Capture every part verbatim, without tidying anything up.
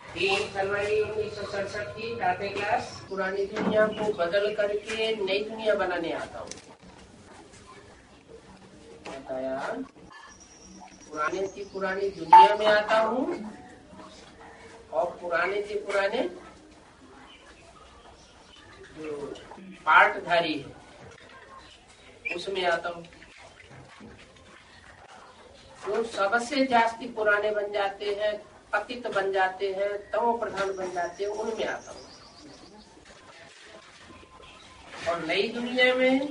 तीन फरवरी उन्नीस सौ सड़सठ की टाटे क्लास। पुरानी दुनिया को बदल करके नई दुनिया बनाने आता हूँ। बताया, पुराने की पुरानी दुनिया में आता हूँ और पुराने के पुराने जो पार्टधारी है उसमें आता हूँ। जो सबसे जास्ती पुराने बन जाते हैं, पतित बन जाते हैं, तमो प्रधान बन जाते हैं, उनमें आता हूँ। और नई दुनिया में,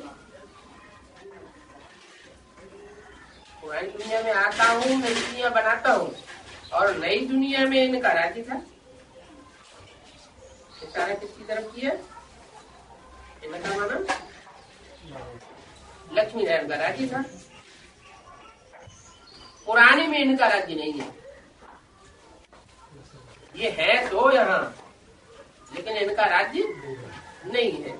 पुरानी दुनिया में आता हूँ, नई दुनिया बनाता हूँ। और नई दुनिया में इनका राज्य था। इशारा किसकी तरफ किया? इनका माना लक्ष्मी नारायण का राज्य था। पुराने में इनका राज्य नहीं है। ये है तो यहाँ, लेकिन इनका राज्य नहीं है।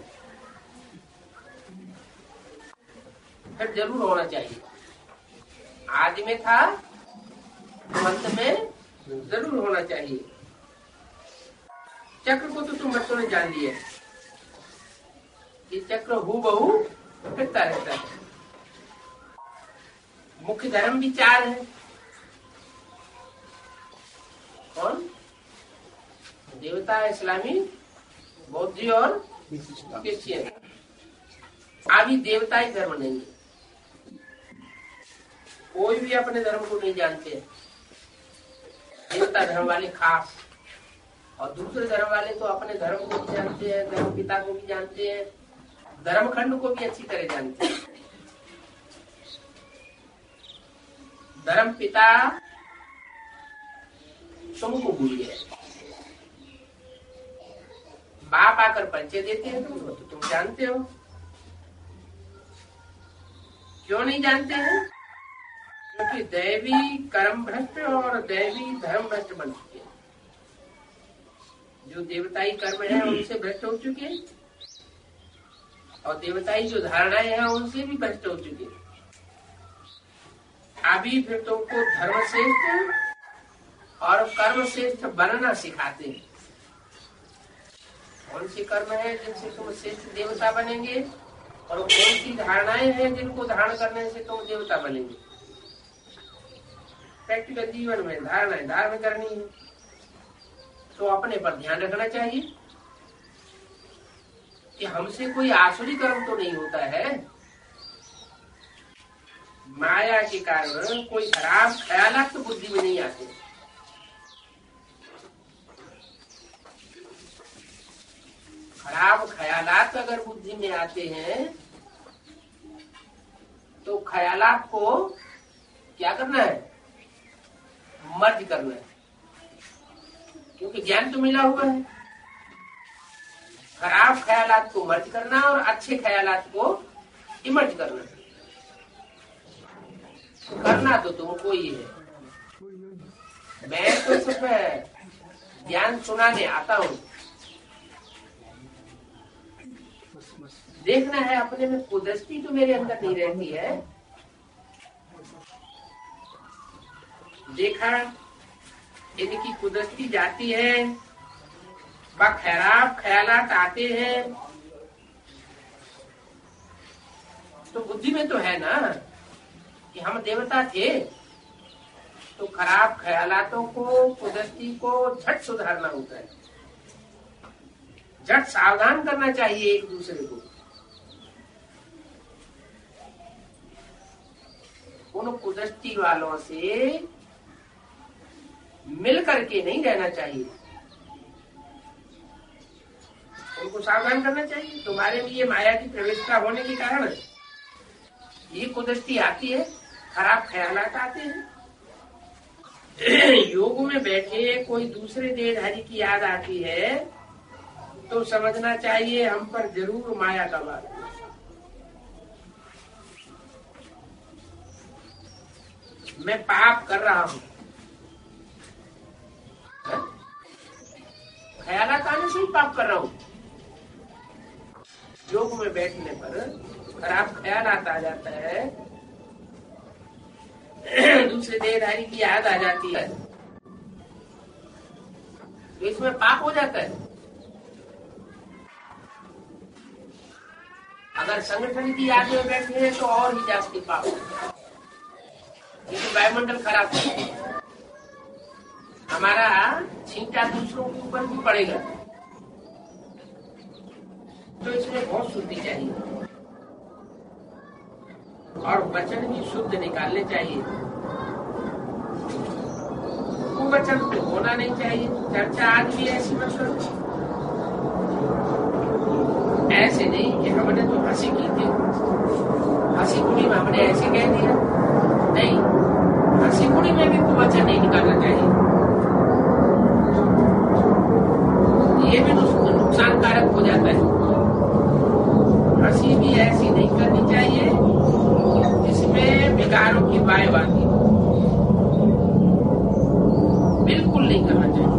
फिर जरूर होना चाहिए। आदि में था तो अंत में जरूर होना चाहिए। चक्र को तो तुम बच्चों ने जान लिया। ये चक्र हूबहू फिरता रहता है। मुख्य धर्म भी चार है। कौन? देवता, इस्लामी, बौद्ध और क्रिश्चियन। अभी देवता ही धर्म नहीं है। कोई भी अपने धर्म को नहीं जानते। देवता धर्म वाले खास, और दूसरे धर्म वाले तो अपने धर्म को भी जानते हैं, धर्म पिता को भी जानते हैं, धर्म खंड को भी अच्छी तरह जानते हैं। धर्म पिता तुमको भूल गए। बाप आकर परिचय देते हैं तुम तो तुम जानते हो। क्यों नहीं जानते हैं? क्योंकि दैवी कर्म भ्रष्ट और दैवी धर्म भ्रष्ट बन चुके हैं। जो देवताई कर्म है उनसे भ्रष्ट हो चुके हैं, और देवताई जो धारणाएं हैं उनसे भी भ्रष्ट हो चुके हैं। अभी फिर तुमको धर्म श्रेष्ठ और कर्म श्रेष्ठ बनना सिखाते हैं। कौन सी कर्म है जिनसे तुम श्रेष्ठ देवता बनेंगे, और कौन सी धारणाएं हैं जिनको धारण करने से तुम देवता बनेंगे। प्रैक्टिकल जीवन में धारणाएं धारण करनी है तो अपने पर ध्यान रखना चाहिए कि हमसे कोई आसुरी कर्म तो नहीं होता है। माया के कारण कोई खराब ख्यालात तो बुद्धि में नहीं आते। खराब ख्यालात अगर बुद्धि में आते हैं तो ख्यालात को क्या करना है? मर्ज करना है। क्योंकि ज्ञान तो मिला हुआ है। खराब ख्यालात को मर्ज करना और अच्छे ख्यालात को इमर्ज करना। करना तो तुमको ही है। मैं तो सिर्फ ज्ञान सुनाने आता हूँ। देखना है अपने में कुदृष्टि तो मेरे अंदर नहीं रहती है। देखा, इनकी कुदृष्टि जाती है, वह खराब ख्यालात आते हैं, तो बुद्धि में तो है ना कि हम देवता थे। तो खराब ख्यालातों को, कुदृष्टि को झट सुधारना होता है। झट सावधान करना चाहिए एक दूसरे को। उन कुदृष्टि वालों से मिल करके नहीं रहना चाहिए। उनको सावधान करना चाहिए। तुम्हारे लिए माया की प्रवेशता होने के कारण ये कुदृष्टि आती है, खराब ख्यालात आते हैं। योग में बैठे कोई दूसरे देहधारी की याद आती है तो समझना चाहिए हम पर जरूर माया का वार। मैं पाप कर रहा हूँ। ख्यालात आने से ही पाप कर रहा हूँ। योग में बैठने पर खराब ख्यालात आ जाता है, दूसरे देहधारी की याद आ जाती है, तो इसमें पाप हो जाता है। अगर संगठन की याद में बैठे हैं तो और ही जास्ती पाप होता है। ये तो वायुमंडल खराब है, हमारा छींटा दूसरों के ऊपर भी पड़ेगा। तो इसमें बहुत शुद्धि चाहिए और वचन भी शुद्ध निकालने चाहिए। वो वचन तो होना नहीं चाहिए। चर्चा आज भी ऐसी मत करो, ऐसे नहीं कि हमने तो हंसी की थी, हंसी कुड़ी में हमने ऐसे कह दिया। नहीं, हंसी कुड़ी में भी कोई वचन नहीं निकालना चाहिए। ये भी नुकसानकारक हो जाता है। हंसी भी ऐसी नहीं करनी चाहिए जिसमें विकारों की वायु आती हो, बिल्कुल नहीं करना चाहिए।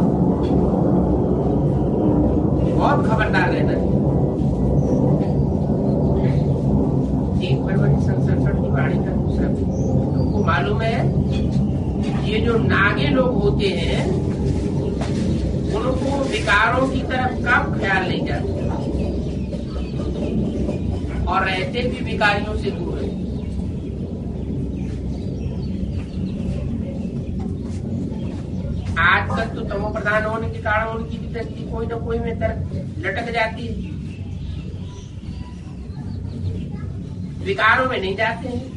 बहुत खबरदार रहना है। एक फरवरी सन सड़सठ की वाणी का दूसरा तुमको मालूम है, ये जो नागे लोग होते हैं उनको विकारों की तरफ कब ख्याल नहीं जाता और रहते भी विकारियों से दूर है। आज तक तो तमो प्रधान होने के कारण उनकी भी दृष्टि कोई न कोई में तरफ लटक जाती है, विकारों में नहीं जाते हैं।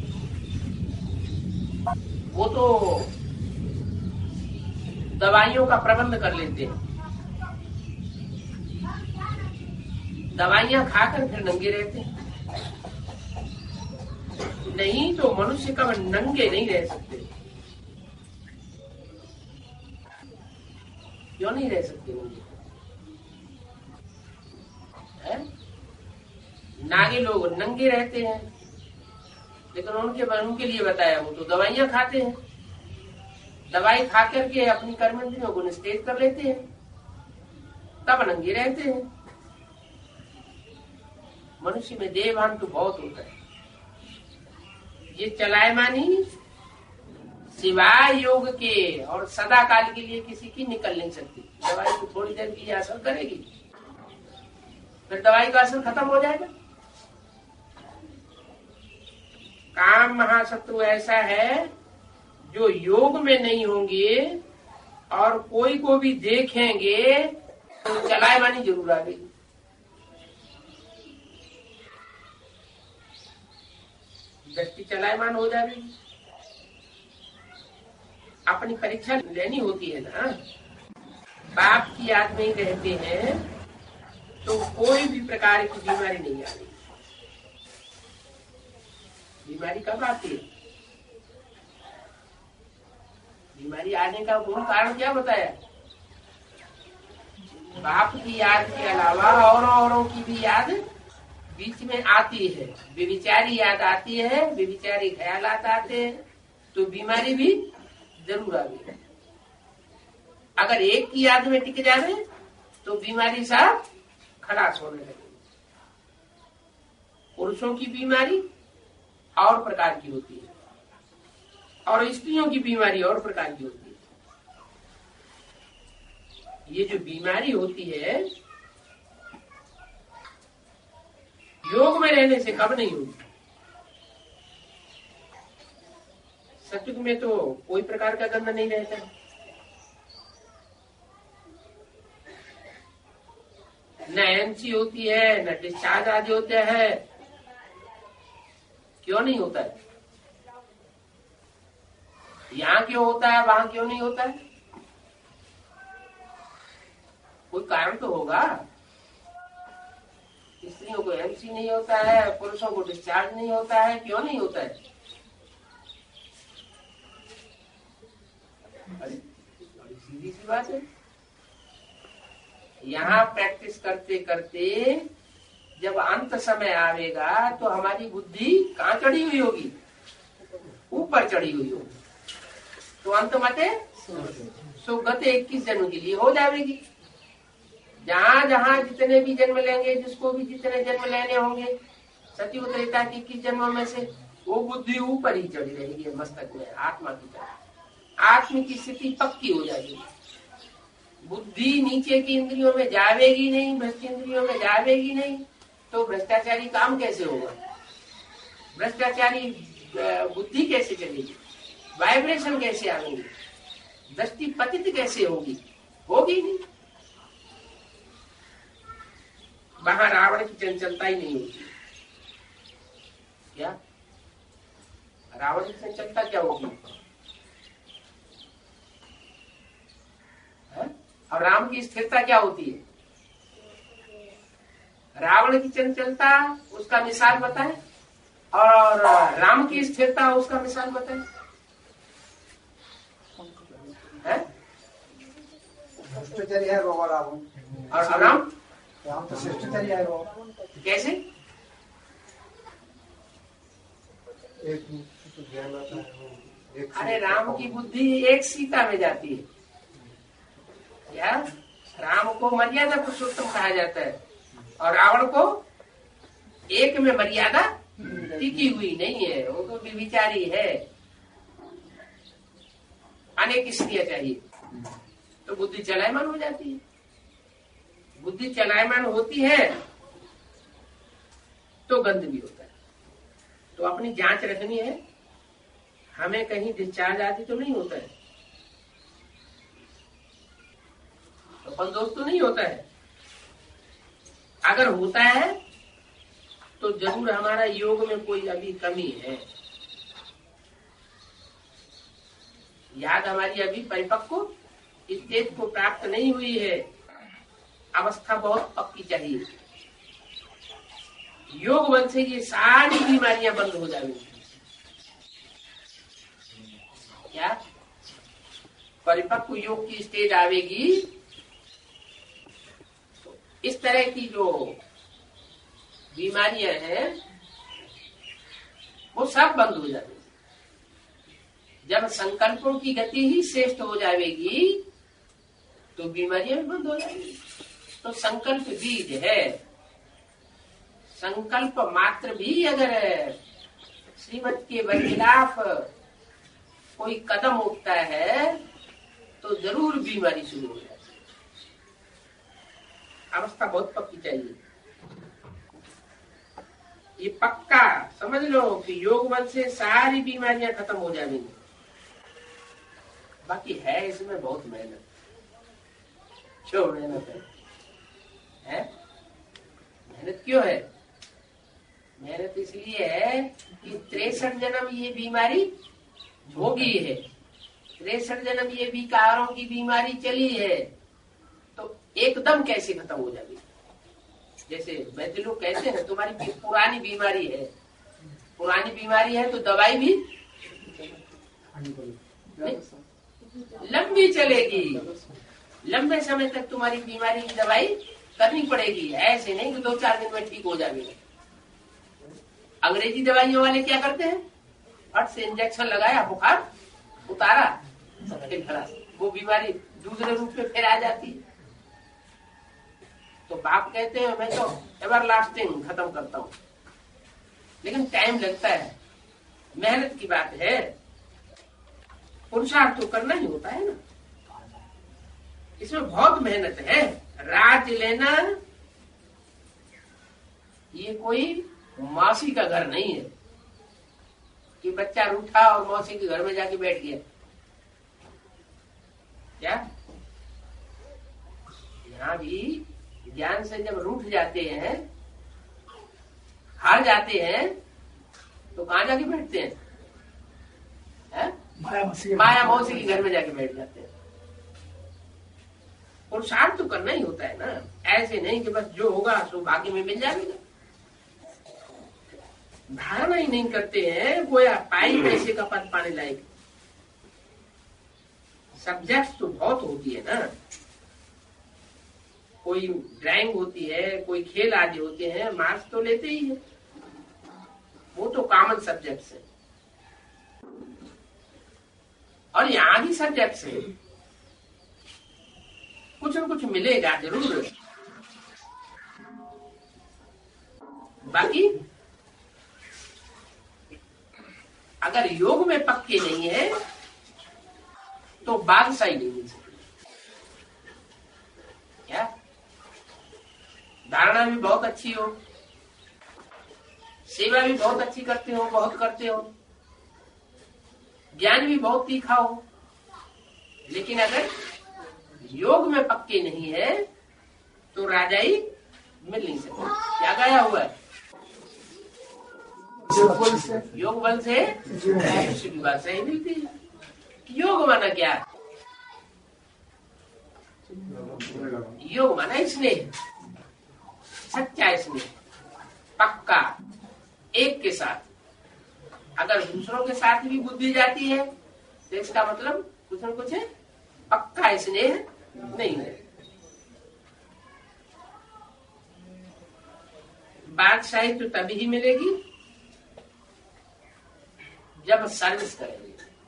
वो तो दवाइयों का प्रबंध कर लेते हैं, दवाइयां खाकर फिर नंगे रहते हैं। नहीं तो मनुष्य कब नंगे नहीं रह सकते। क्यों नहीं रह सकते नंगे? नागे लोग नंगे रहते हैं, लेकिन उनके उनके लिए बताया, वो तो दवाइयां खाते हैं, दवाई खा करके अपनी कर्मेंद्रियों को निस्तेज कर लेते हैं, तब नंगे रहते हैं। मनुष्य में देहभान तो बहुत होता है। ये चलायमानी सिवाय योग के और सदा काल के लिए किसी की निकल नहीं सकती। दवाई तो थोड़ी देर के लिए असर करेगी, फिर दवाई का असर खत्म हो जाएगा। काम महाशत्रु ऐसा है जो योग में नहीं होंगे और कोई को भी देखेंगे तो चलायमानी जरूर आ गई। दृष्टि चलायमान हो जाएगी। अपनी परीक्षा लेनी होती है ना। बाप की याद में ही रहते हैं तो कोई भी प्रकार की बीमारी नहीं आती। बीमारी कब आती है? बीमारी आने का मूल कारण क्या बताया? बाप की याद के अलावा और औरों की भी याद बीच में आती है। व्यभिचारी याद आती है, व्यभिचारी ख्यालात आते हैं, तो बीमारी भी जरूर आ गई। अगर एक की याद में टिक जाए तो बीमारी साथ खलास होने लगे। पुरुषों की बीमारी और प्रकार की होती है और स्त्रियों की बीमारी और प्रकार की होती है। ये जो बीमारी होती है योग में रहने से कब नहीं होती। सत्युग में तो कोई प्रकार का गंध नहीं रहता है। न एमसी होती है, न डिस्चार्ज आदि होता है। क्यों नहीं होता है? यहाँ क्यों होता है, वहां क्यों नहीं होता है? कोई कारण तो होगा। स्त्रियों को एमसी नहीं होता है, पुरुषों को डिस्चार्ज नहीं होता है, क्यों नहीं होता है? सीधी सी बात है। यहाँ प्रैक्टिस करते करते जब अंत समय आवेगा तो हमारी बुद्धि कहाँ चढ़ी हुई होगी? ऊपर चढ़ी हुई होगी। तो अंत मते सुगते इक्कीस जन्म के लिए हो जाएगी। जहाँ जहाँ जितने भी जन्म लेंगे, जिसको भी जितने जन्म लेने होंगे सतयुग त्रेता के इक्कीस जन्मों में से, वो बुद्धि ऊपर ही चढ़ी रहेगी मस्तक में, आत्मा की तरह। आत्मा की स्थिति पक्की हो जाएगी। बुद्धि बुद्धि नीचे की इंद्रियों में जावेगी नहीं, भ्रष्ट इंद्रियों में जावेगी नहीं, तो भ्रष्टाचारी काम कैसे होगा? भ्रष्टाचारी बुद्धि कैसे चलेगी? वाइब्रेशन कैसे आएंगे? दृष्टि पतित कैसे होगी? होगी नहीं। वहां रावण की चंचलता ही नहीं होती। क्या रावण की चंचलता क्या होगी? है? और राम की स्थिरता क्या होती है? रावण की चंचलता उसका मिसाल बताए और राम की स्थिरता उसका मिसाल बताए। भ्रष्टाचारी है बाबा रावण, और राम राम तो शिष्टाचारी है बाबा। कैसे? एक तो ज्ञान आता है। अरे राम की बुद्धि एक सीता में जाती है। क्या राम को मर्यादा पुरुषोत्तम कहा जाता है और रावण को एक में मर्यादा टिकी हुई नहीं है, वो तो विचारी है। अनेक स्त्रियां चाहिए तो बुद्धि चलायमान हो जाती है। बुद्धि चलायमान होती है तो गंध भी होता है। तो अपनी जांच रखनी है, हमें कहीं डिस्चार्ज आदि तो नहीं होता है, अपन दोस्त तो नहीं होता है। अगर होता है तो जरूर हमारा योग में कोई अभी कमी है। याद हमारी अभी परिपक्व स्टेज को प्राप्त नहीं हुई है। अवस्था बहुत पक्की चाहिए। योग बल से ये सारी बीमारियां बंद हो जाएंगी। क्या परिपक्व योग की स्टेज आवेगी तो इस तरह की जो बीमारियां हैं वो सब बंद हो जाएंगी। जब संकल्पों की गति ही श्रेष्ठ हो जाएगी तो बीमारियां भी बंद हो जाएंगी। तो संकल्प बीज है। संकल्प मात्र भी अगर श्रीमत के बरखिलाफ कोई कदम उठता है तो जरूर बीमारी शुरू हो जाती है। अवस्था बहुत पक्की चाहिए। ये पक्का समझ लो कि योग बल से सारी बीमारियां खत्म हो जाएंगी। बाकी है इसमें बहुत मेहनत। क्यों मेहनत है, है? मेहनत क्यों है? मेहनत इसलिए है कि तिरसठ जन्म ये बीमारी भोगी है। तिरसठ जन्म ये विकारों की बीमारी चली है तो एकदम कैसे खत्म हो जाएगी? जैसे वैद्य लोग कहते हैं तुम्हारी पुरानी बीमारी है, पुरानी बीमारी है तो दवाई भी लंबी चलेगी। लंबे समय तक तुम्हारी बीमारी की दवाई करनी पड़ेगी। ऐसे नहीं कि दो चार दिन में ठीक हो जाएगी। अंग्रेजी दवाइयों वाले क्या करते हैं? फट से इंजेक्शन लगाया, बुखार उतारा, फिर खलास, वो बीमारी दूसरे रूप में फिर आ जाती है। तो बाप कहते हैं मैं तो एवर लास्टिंग खत्म करता हूँ, लेकिन टाइम लगता है। मेहनत की बात है। पुरुषार्थ तो करना ही होता है ना। इसमें बहुत मेहनत है। राज लेना ये कोई मौसी का घर नहीं है कि बच्चा रूठा और मौसी के घर में जाके बैठ गया। क्या यहाँ भी ज्ञान से जब रूठ जाते हैं, हार जाते हैं, तो कहाँ जाके बैठते हैं? है? माया मौसी के घर में जाके बैठ जाते हैं। पुरुषार्थ तो करना ही होता है ना। ऐसे नहीं कि बस जो होगा सो भाग्य में मिल जाएगा। धारणा ही नहीं करते हैं गोया पाई पैसे का पद पाने लायक। सब्जेक्ट तो बहुत होती है ना। कोई ड्राइंग होती है, कोई खेल आदि होते हैं, मार्क्स तो लेते ही है। वो तो कॉमन सब्जेक्ट्स है। और यहाँ भी सब्जेक्ट्स है। कुछ न कुछ मिलेगा जरूर। बाकी अगर योग में पक्के नहीं है तो बादशाही नहीं मिल सकती। धारणा भी बहुत अच्छी हो, सेवा भी बहुत अच्छी करते हो, बहुत करते हो, ज्ञान भी बहुत तीखा हो, लेकिन अगर योग में पक्के नहीं है तो राजाई मिल नहीं सकती। क्या गाया हुआ है? योग बल से मनुष्य की बात सही मिलती है। योग माना क्या? योग माना स्नेह, सच्चा स्नेह, पक्का, एक के साथ। अगर दूसरों के साथ भी बुद्धि जाती है तो इसका मतलब कुछ न कुछ पक्का स्नेह नहीं है। बादशाही तो तभी ही मिलेगी जब सर्विस करेंगे।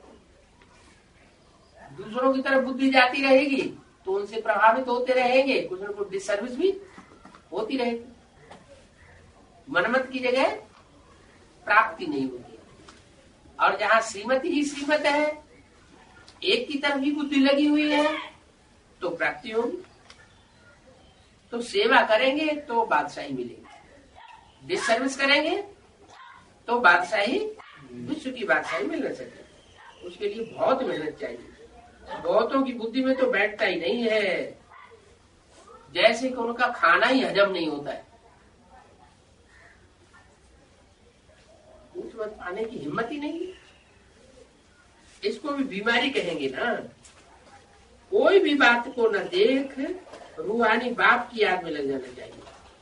दूसरों की तरफ बुद्धि जाती रहेगी तो उनसे प्रभावित होते रहेंगे, कुछ न कुछ डिसर्विस भी होती रहेगी। मनमत की जगह प्राप्ति नहीं होती, और जहाँ श्रीमती ही श्रीमत है, एक की तरफ ही बुद्धि लगी हुई है, तो प्राप्ति होगी। तो सेवा करेंगे तो बादशाही मिलेगी, डिसर्विस करेंगे तो बादशाही, विश्व की बादशाही मिल न सके। उसके लिए बहुत मेहनत चाहिए। बहुतों की बुद्धि में तो बैठता ही नहीं है, जैसे कि उनका खाना ही हजम नहीं होता है। ऊंच मत पाने की हिम्मत ही नहीं। इसको भी बीमारी कहेंगे ना। कोई भी बात को न देख रूहानी बाप की याद में लग जाना चाहिए।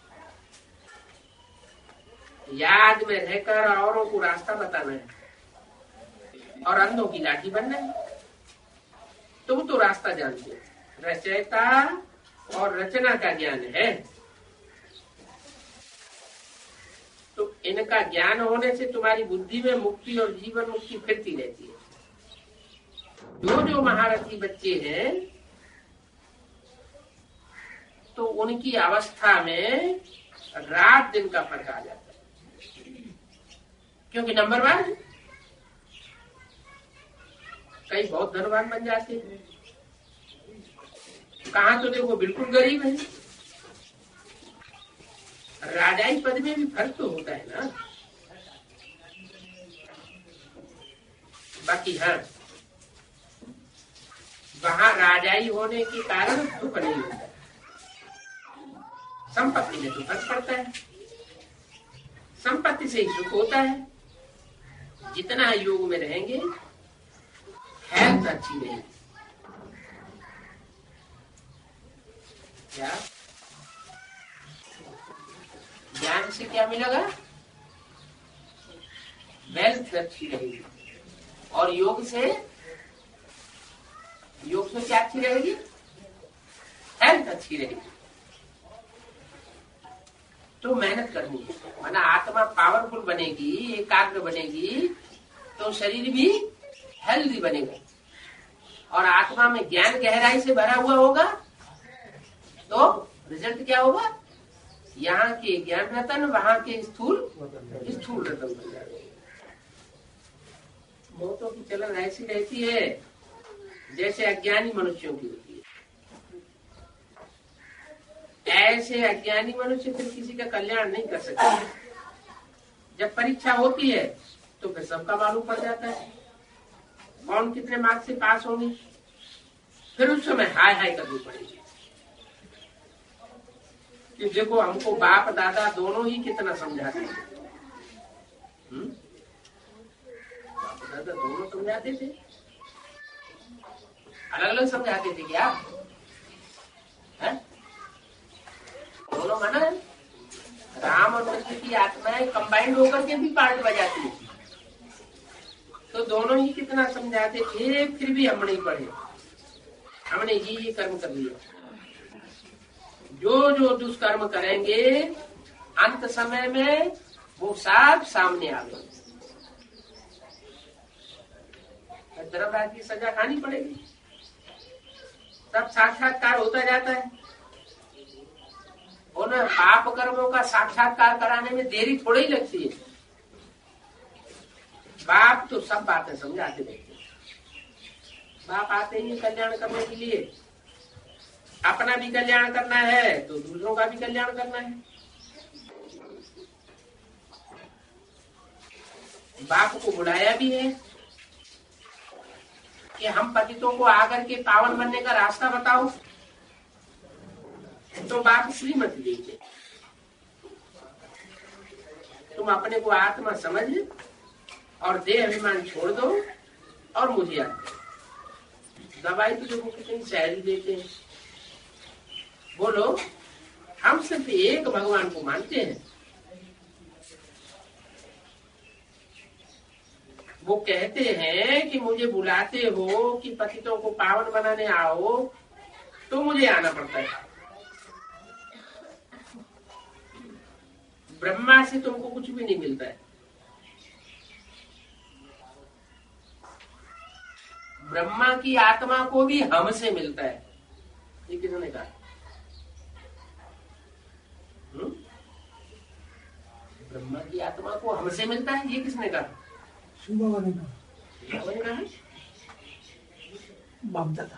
याद में रहकर औरों को रास्ता बताना है और अंधों की लाठी बनना है। तुम तो रास्ता जानते हो, रचयिता और रचना का ज्ञान है। तो इनका ज्ञान होने से तुम्हारी बुद्धि में मुक्ति और जीवन मुक्ति फिरती रहती है। जो जो महारथी बच्चे हैं तो उनकी अवस्था में रात दिन का फर्क आ जाता है, क्योंकि नंबर वन कई बहुत धनवान बन जाते हैं, कहाँ तो देखो बिल्कुल गरीब है। राजाई पद में भी फर्क तो होता है ना। बाकी हाँ, वहां राजाई होने के कारण दुख नहीं होता है, संपत्ति में तो फर्क पड़ता है। संपत्ति से ही सुख होता है। जितना योग में रहेंगे हेल्थ अच्छी रहेगी। क्या ज्ञान से क्या मिलेगा? वेल्थ अच्छी रहेगी। और योग से योग से क्या अच्छी रहेगी? हेल्थ अच्छी रहेगी। तो मेहनत करनी है, माना आत्मा पावरफुल बनेगी, एकाग्र बनेगी, तो शरीर भी हेल्दी बनेगा। और आत्मा में ज्ञान गहराई से भरा हुआ होगा तो रिजल्ट क्या होगा? यहाँ के ज्ञान रतन, वहां के स्थूल स्थूल रतन बन जाएंगे। बहुतों की चलन ऐसी रहती है जैसे अज्ञानी मनुष्यों की होती है। ऐसे अज्ञानी मनुष्य फिर किसी का कल्याण नहीं कर सकते। जब परीक्षा होती है तो फिर सबका मालूम पड़ जाता है कौन कितने मार्क्स से पास होंगे। फिर उस समय हाय हाय करनी पड़ेगी कि देखो हमको बाप दादा दोनों ही कितना समझाते थे। हम्म? बाप दादा दोनों समझाते थे, अलग अलग समझाते थे क्या? है? दोनों माना है? राम और कृष्ण की आत्माएं कंबाइंड होकर के भी पार्ट बजाती है। तो दोनों ही कितना समझाते थे, फिर भी हम नहीं पढ़े। हमने ये ये कर्म कर लिया। जो जो दुष्कर्म करेंगे अंत समय में वो सब सामने आ गए। धर्मराज की सजा खानी पड़ेगी। तब साक्षात्कार होता जाता है। उन पाप कर्मों का साक्षात्कार कराने में देरी थोड़ी ही लगती है। बाप तो सब बातें समझाते रहते हैं। बाप आते ही कल्याण करने के लिए। अपना भी कल्याण करना है तो दूसरों का भी कल्याण करना है। बाप को बुलाया भी है कि हम पतितों को आकर के पावन बनने का रास्ता बताओ, तो बाप श्रीमती देते, तुम अपने को आत्मा समझ और देह अभिमान छोड़ दो और मुझे याद करो। दवाई तो देखो कितनी सहज देते हैं। बोलो, हम सिर्फ एक भगवान को मानते हैं। वो कहते हैं कि मुझे बुलाते हो कि पतितों को पावन बनाने आओ, तो मुझे आना पड़ता है। ब्रह्मा से तुमको कुछ भी नहीं मिलता है। ब्रह्मा की आत्मा को भी हमसे मिलता है। ये किसने कहा? हुँ? ब्रह्मा की आत्मा को हमसे मिलता है, ये किसने कहा? बाबा ने कहा, बाप दादा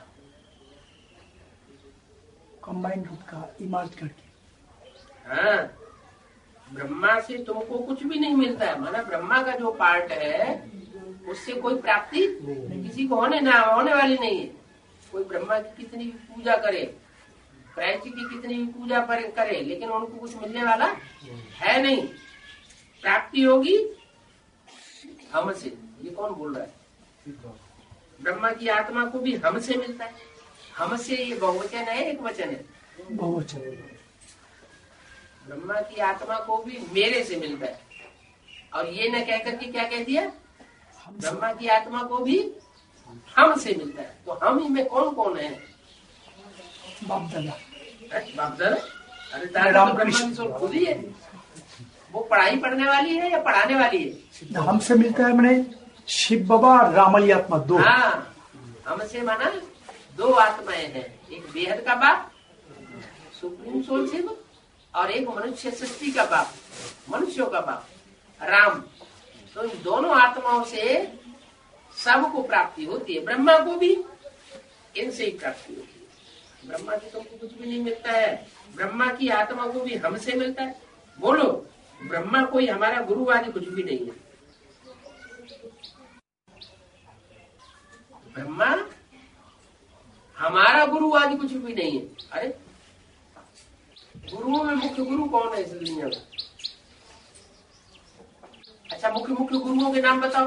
कंबाइंड रूप का इमर्ज करके। हाँ, ब्रह्मा से तुमको कुछ भी नहीं मिलता है। माना ब्रह्मा का जो पार्ट है उससे कोई प्राप्ति किसी को होने ना होने वाली नहीं है। कोई ब्रह्मा की कितनी भी पूजा करे, प्राची की कितनी भी पूजा करे, लेकिन उनको कुछ मिलने वाला है नहीं। प्राप्ति होगी हमसे। ये कौन बोल रहा है? ब्रह्मा की आत्मा को भी हमसे मिलता है। हमसे ये बहुवचन है, एक वचन है? बहुवचन। ब्रह्मा की आत्मा को भी मेरे से मिलता है। और ये न कह करके क्या कह दिया? ब्रह्मा की आत्मा को भी हमसे मिलता है। तो हम ही में कौन कौन है? बाप दादा। बाप दादा? अरे दादा तो ब्रह्मा की सोच खुद ही है। वो पढ़ाई पढ़ने वाली है या पढ़ाने वाली है? हमसे मिलता है मैंने शिव बाबा रामली आत्मा दो। हाँ, हमसे माना दो आत्माएं हैं। एक बेहद का बाप सुप्रीम सोल शिव, और एक मनुष्य सृष्टि का बाप, मनुष्यों का बाप राम। तो इन दोनों आत्माओं से सबको प्राप्ति होती है। ब्रह्मा को भी इनसे ही प्राप्ति होती है। ब्रह्मा से तुमको कुछ भी नहीं मिलता है। ब्रह्मा की आत्मा को भी हमसे मिलता है। बोलो, ब्रह्मा कोई हमारा गुरु आदि कुछ भी नहीं है। ब्रह्मा हमारा गुरु आदि कुछ भी नहीं है। अरे गुरुओं में मुख्य गुरु कौन है इस दुनिया में? अच्छा, मुख्य मुख्य गुरुओं के नाम बताओ।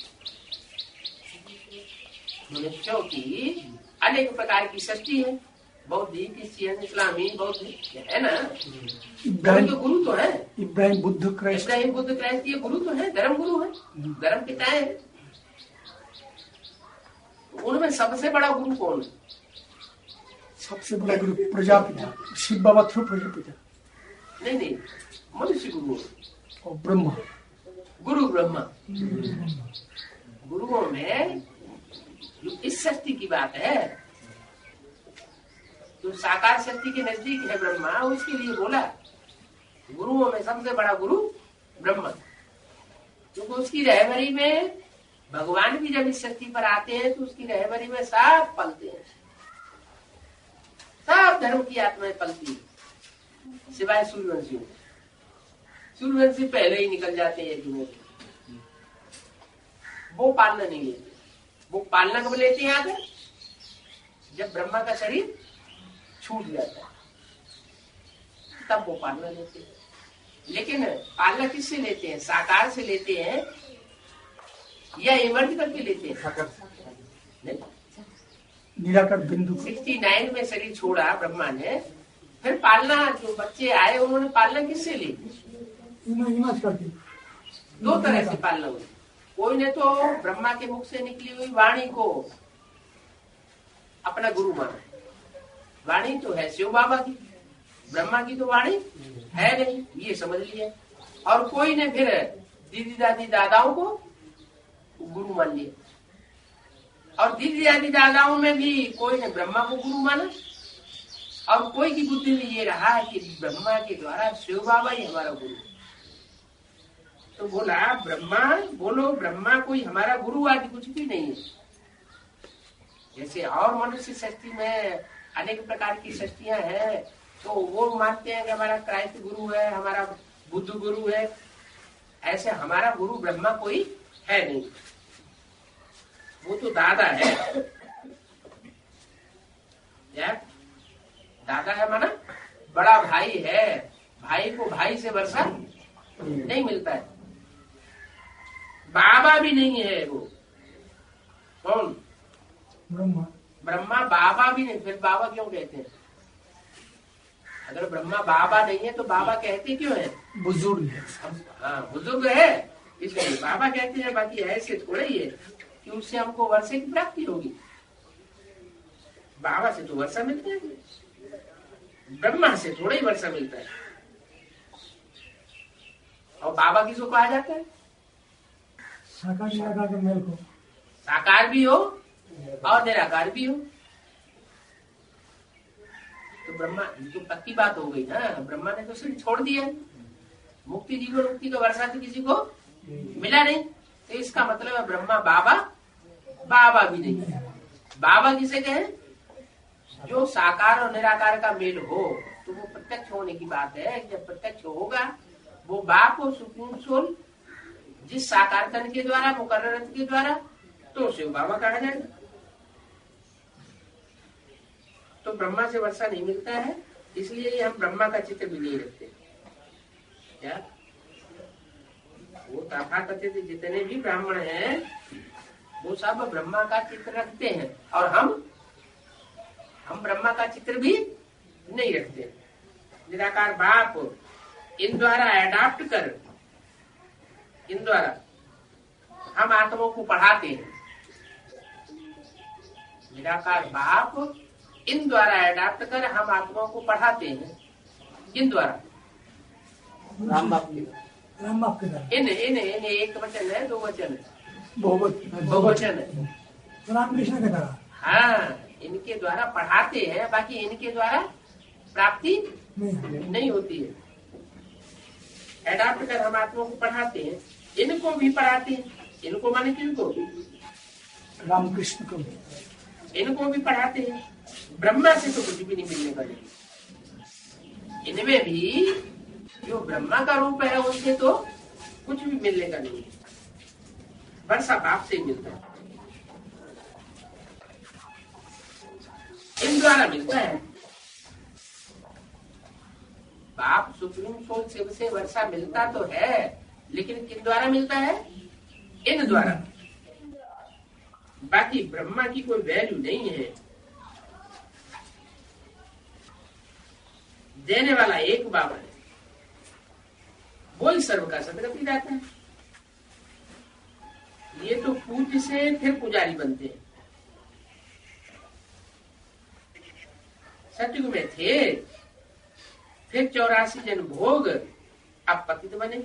मनुष्यों की अनेक प्रकार की सृष्टि है। बौद्ध, क्रिश्चियन, इस्लामी, बौद्ध है ना। इब्राहिम तो गुरु तो है। Ibrahim Buddha Christ. Ibrahim Buddha Christ ये गुरु तो है, धर्म गुरु है, धर्म पिताएं है। उनमें सबसे बड़ा गुरु कौन है? सबसे बड़ा गुरु प्रजापिता, शिव बाबा थ्रू प्रजापिता। नहीं नहीं, मनुष्य गुरु और ब्रह्मा, गुरु ब्रह्मा। गुरुओं में जो इस शक्ति की बात है, जो साकार शक्ति के नजदीक है ब्रह्मा, उसके लिए बोला गुरुओं में सबसे बड़ा गुरु ब्रह्मा। क्योंकि उसकी रहबरी में भगवान भी जब इस शक्ति पर आते हैं तो उसकी रहबरी में सब पलते हैं। सब धर्म की आत्माएं पलती है, सिवाय सूर्यवंशी। सूर्यवंशी पहले ही निकल जाते हैं दुनिया से। वो पालना नहीं लेते। वो पालना कब लेते हैं आगे? जब ब्रह्मा का शरीर छूट जाता है, तब वो पालना लेते हैं। लेकिन पालना किससे लेते हैं? साकार से लेते हैं या इमर्ज करके लेते हैं? नहीं, निराकार बिंदु। सिक्सटी नाइन में शरीर छोड़ा ब्रह्मा ने, फिर पालना जो बच्चे आए उन्होंने पालना किससे ली? दो तरह से पालना हुई। कोई ने तो ब्रह्मा के मुख से निकली हुई वाणी को अपना गुरु माना। वाणी तो है शिव बाबा की, ब्रह्मा की तो वाणी है नहीं, ये समझ लिया। और कोई ने फिर दीदी दादी दादाओं को गुरु मान लिया। और दीदी दादी दादाओं में भी कोई ने ब्रह्मा को गुरु माना, और कोई की बुद्धि में ये रहा कि ब्रह्मा के द्वारा शिव बाबा ही हमारा गुरु। तो बोला ब्रह्मा, बोलो ब्रह्मा कोई हमारा गुरु आदि कुछ भी नहीं है। जैसे और मनुष्य शक्ति में अनेक प्रकार की सृष्टियां हैं, तो वो मानते हैं कि हमारा क्राइस्ट गुरु है, हमारा बुद्ध गुरु है। ऐसे हमारा गुरु ब्रह्मा कोई है नहीं, वो तो दादा है। क्या दादा है माना बड़ा भाई है, भाई को भाई से वर्षा नहीं मिलता है। बाबा भी नहीं है वो, कौन? ब्रह्मा। ब्रह्मा बाबा भी नहीं, फिर बाबा क्यों कहते हैं? अगर ब्रह्मा बाबा नहीं है तो बाबा कहते क्यों है? बुजुर्ग है। हाँ बुजुर्ग है इसलिए बाबा कहते हैं, बाकी ऐसे थोड़े ही है कि उससे हमको वर्षे की प्राप्ति होगी। बाबा से तो वर्षा मिलती है, ब्रह्मा से थोड़ा ही वर्षा मिलता है। और बाबा किसको कहा जाता है? साकार निराकार के मेल को। साकार भी हो और निराकार भी हो। तो ब्रह्मा तो पक्की बात हो गई ना, ब्रह्मा ने तो सिर्फ छोड़ दिया। मुक्ति जीवन मुक्ति का वर्षा तो किसी को मिला नहीं, तो इसका मतलब है ब्रह्मा बाबा बाबा भी नहीं है। बाबा किसे कहे? जो साकार और निराकार का मेल हो, तो वो प्रत्यक्ष होने की बात है। जब प्रत्यक्ष होगा वो बाप और सुप्रीम सोल जिस साकार तन के द्वारा, मुकर्रर के द्वारा, तो शिव बाबा कहा जाएगा। तो ब्रह्मा से वर्षा नहीं मिलता है, इसलिए हम ब्रह्मा का चित्र भी नहीं रखते। क्या वो तथाकथित जितने भी ब्राह्मण हैं वो सब ब्रह्मा का चित्र रखते हैं, और हम हम ब्रह्मा का चित्र भी नहीं रखते। निराकार बाप इन द्वारा एडाप्ट कर, इन द्वारा हम आत्माओं को पढ़ाते हैं। निराकार बाप इन द्वारा एडाप्ट कर हम आत्माओं को पढ़ाते हैं। इन द्वारा राम बाप के राम बाप के द्वारा। इन इन इन एक वचन है, दो वचन है, बहुवचन है। रामकृष्ण के द्वारा। हाँ, इनके द्वारा पढ़ाते हैं, बाकी इनके द्वारा प्राप्ति नहीं नहीं होती है। एडाप्ट कर हम आत्माओं को पढ़ाते हैं, इनको भी पढ़ाते हैं। इनको माने किनको? रामकृष्ण को इनको भी पढ़ाते हैं। ब्रह्मा से तो कुछ भी नहीं मिलने वाली, इनमें भी जो ब्रह्मा का रूप है उनसे तो कुछ भी मिलने का नहीं है। वर्षा बाप से ही मिलता है, इन द्वारा मिलता है। बाप सुप्रीम सोल शिव से वर्षा मिलता तो है, लेकिन किन द्वारा मिलता है? इन द्वारा। बाकी ब्रह्मा की कोई वैल्यू नहीं है। देने वाला एक बाबा है, वही सर्व का सदगति दाता है। ये तो पूज्य से फिर पुजारी बनते हैं। सतयुग में थे, फिर चौरासी जन्म भोग, अब पतित बने,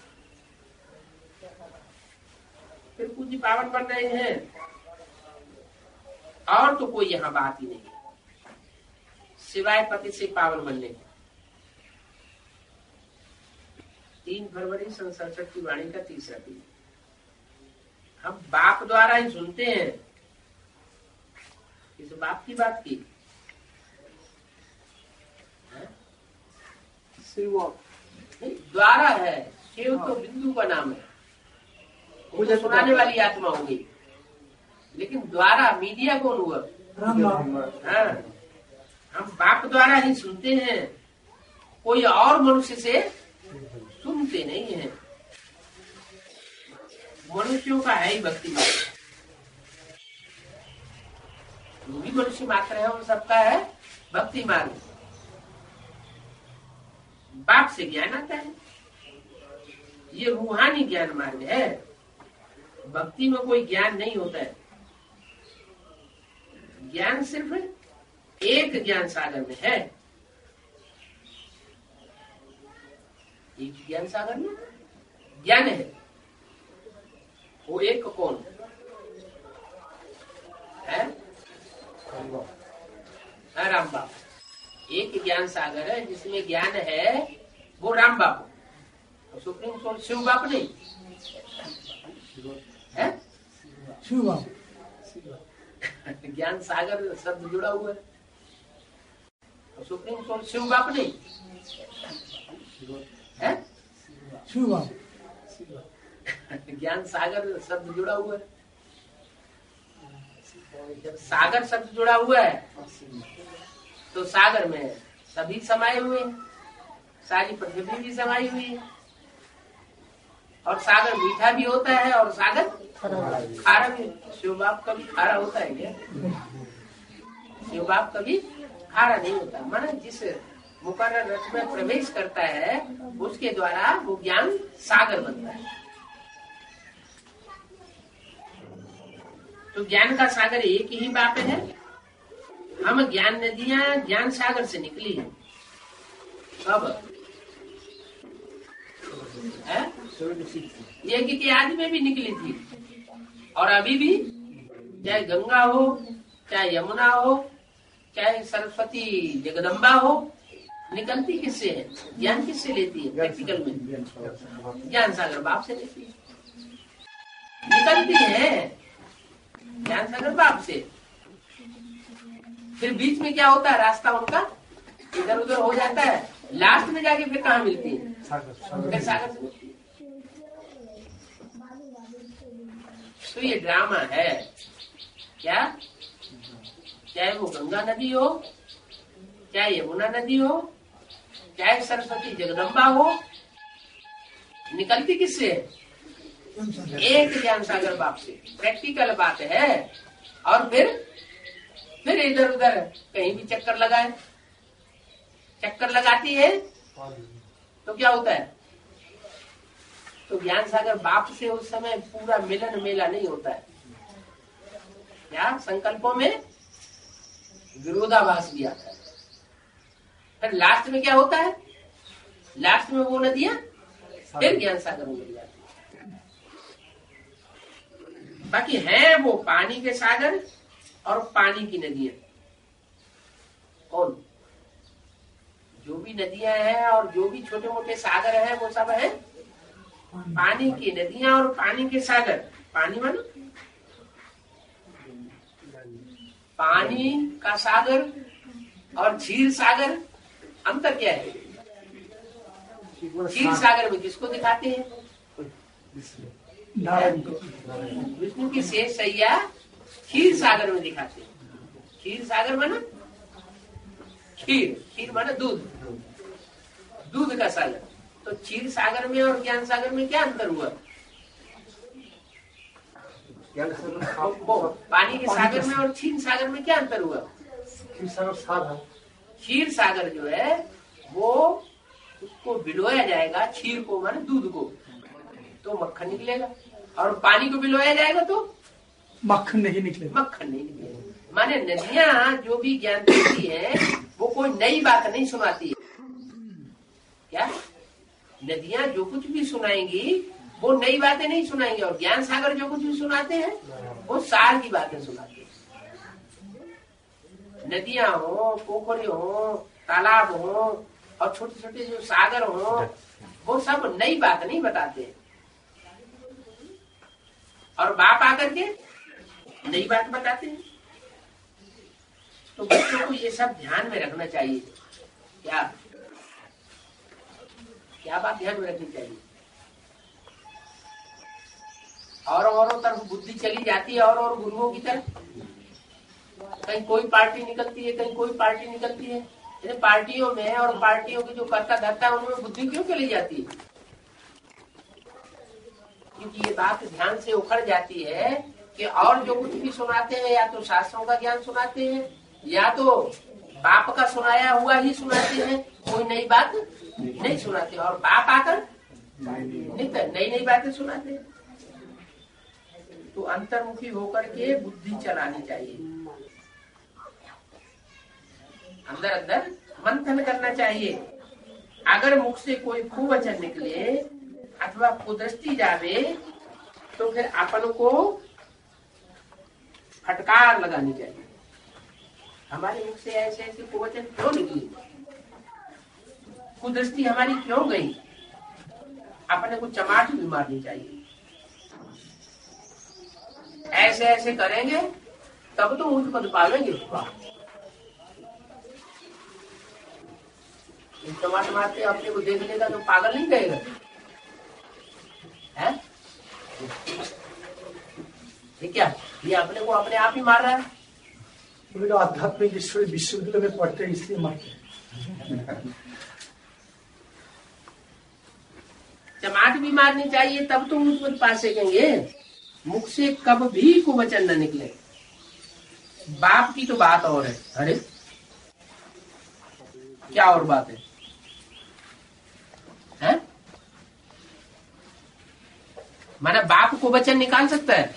फिर पूज्य पावन बन रहे हैं। और तो कोई यहाँ बात ही नहीं सिवाय पति से पावन बनने की। तीन फरवरी सन सड़सठ की वाणी का तीसरा पीढ़ी हम बाप द्वारा ही सुनते हैं। इस बाप की बात की नहीं, द्वारा है। शिव तो बिंदु का नाम है, मुझे सुनाने वाली आत्मा हो गई, लेकिन द्वारा मीडिया कौन हुआ? राम बाप। हाँ, हम बाप द्वारा ही सुनते हैं, कोई और मनुष्य से सुनते नहीं है। मनुष्यों का है ही भक्ति मात्र, जो भी मनुष्य मात्र है उन सबका है भक्ति मार्ग। बाप से ज्ञान आता है, ये रूहानी ज्ञान मार्ग है। भक्ति में कोई ज्ञान नहीं होता है। ज्ञान सिर्फ एक ज्ञान सागर में है। एक ज्ञान सागर में ज्ञान है, वो एक कौन है? राम बाप। एक ज्ञान सागर है जिसमें ज्ञान है, वो राम बाप। सुप्रीम सोल शिव बाप नहीं है, शिव बाप। ज्ञान सागर शब्द जुड़ा हुआ है। सुप्रीम सोल शिव बाप नहीं है? शिव बाप ज्ञान सागर शब्द जुड़ा हुआ है। जब सागर शब्द जुड़ा हुआ है तो सागर में सभी समाये हुए हैं, सारी पृथ्वी भी समाई हुई है। और सागर मीठा भी होता है और सागर खारा भी। शिव बाप कभी खारा होता है क्या? शिव बाप कभी खारा नहीं होता। माना जिस मुकर्रर रस में प्रवेश करता है उसके द्वारा वो ज्ञान सागर बनता है। तो ज्ञान का सागर एक ही बाप है। हम ज्ञान नदियां ज्ञान सागर से निकली है। कब है? ये कि आदि में भी निकली थी और अभी भी, चाहे गंगा हो, चाहे यमुना हो, चाहे सरस्वती जगदम्बा हो, निकलती किससे है? ज्ञान किससे लेती है? प्रैक्टिकल में ज्ञान सागर बाप से लेती है, निकलती है ज्ञान सागर बाप से। फिर बीच में क्या होता है? रास्ता उनका इधर उधर हो जाता है। लास्ट में जाके फिर कहाँ मिलती है? फिर सागर से मिलती है। तो ये ड्रामा है क्या? चाहे वो गंगा नदी हो, चाहे यमुना नदी हो, चाहे सरस्वती जगदम्बा हो, निकलती किससे? एक ज्ञान सागर बाप से। प्रैक्टिकल बात है। और फिर फिर इधर उधर कहीं भी चक्कर लगाए, चक्कर लगाती है तो क्या होता है? तो ज्ञान सागर बाप से उस समय पूरा मिलन मेला नहीं होता है। क्या संकल्पों में विरोधाभास भी आता है। फिर लास्ट में क्या होता है? लास्ट में वो नदियां फिर ज्ञान सागर में मिल जाती है। बाकी है वो पानी के सागर और पानी की नदियां। कौन? जो भी नदियां हैं और जो भी छोटे मोटे सागर हैं वो सब है पानी की नदियां और पानी के सागर। पानी मानो पानी का सागर और क्षीर सागर, अंतर क्या है? क्षीर सागर में किसको दिखाते हैं? विष्णु की शेष सैया क्षीर सागर में दिखाते हैं। क्षीर सागर माना खीर, खीर माना दूध, दूध का सागर। तो क्षीर सागर में और ज्ञान सागर में क्या अंतर हुआ? पानी के सागर में और क्षीर सागर में क्या अंतर हुआ? क्षीर सागर साधा, क्षीर सागर जो है वो उसको भिगोया जाएगा, क्षीर को माने दूध को, तो मक्खन निकलेगा। और पानी को भिगोया जाएगा तो मक्खन नहीं निकलेगा। मक्खन नहीं निकलेगा। माने नदियां जो भी ज्ञान देती है वो कोई नई बात नहीं सुनाती है। क्या नदियां जो कुछ भी सुनाएंगी वो नई बातें नहीं सुनाएंगे। और ज्ञान सागर जो कुछ भी सुनाते हैं वो सार की बातें सुनाते हैं। नदियां हो, पोखरी हो, तालाब हो और छोटे छोटे जो सागर हो वो सब नई बात नहीं बताते। और बाप आकर के नई बात बताते हैं। तो बच्चों को ये सब ध्यान में रखना चाहिए। क्या क्या बात ध्यान में रखनी चाहिए? और औरों तरफ बुद्धि चली जाती है और और गुरुओं की तरफ। कहीं कोई पार्टी निकलती है, कहीं कोई पार्टी निकलती है। पार्टियों में और पार्टियों की जो कर्ता धर्ता है उनमें बुद्धि क्यों चली जाती है? क्योंकि ये बात ध्यान से उखड़ जाती है कि और जो कुछ भी सुनाते हैं या तो शास्त्रों का ज्ञान सुनाते हैं या तो बाप का सुनाया हुआ ही सुनाते हैं, कोई नई बात नहीं सुनाते। और बाप आकर नई नई बातें सुनाते हैं। तो अंतर्मुखी होकर के बुद्धि चलानी चाहिए, अंदर अंदर मंथन करना चाहिए। अगर मुख से कोई कुवचन निकले अथवा कुदृष्टि जावे तो फिर अपन को फटकार लगानी चाहिए। हमारे मुख से ऐसे ऐसे कुवचन क्यों निकली, कुदृष्टि हमारी क्यों गई, अपने को चमाट भी मारनी चाहिए। ऐसे ऐसे करेंगे तब तो उच्च पद पावेंगे। टमाटर मारते अपने को देख लेगा तो पागल नहीं कहेगा है? ये क्या, ये अपने को अपने आप ही मार रहा है। बोले आध्यात्मिक ईश्वरी विश्वविद्यालय में पढ़ते हैं इसलिए मारते हैं। टमाटर भी मारनी चाहिए तब तो मुझ पर पास सकेंगे। मुख से कब भी को वचन न निकले। बाप की तो बात और है। अरे क्या और बात है, है? माना बाप को वचन निकाल सकता है,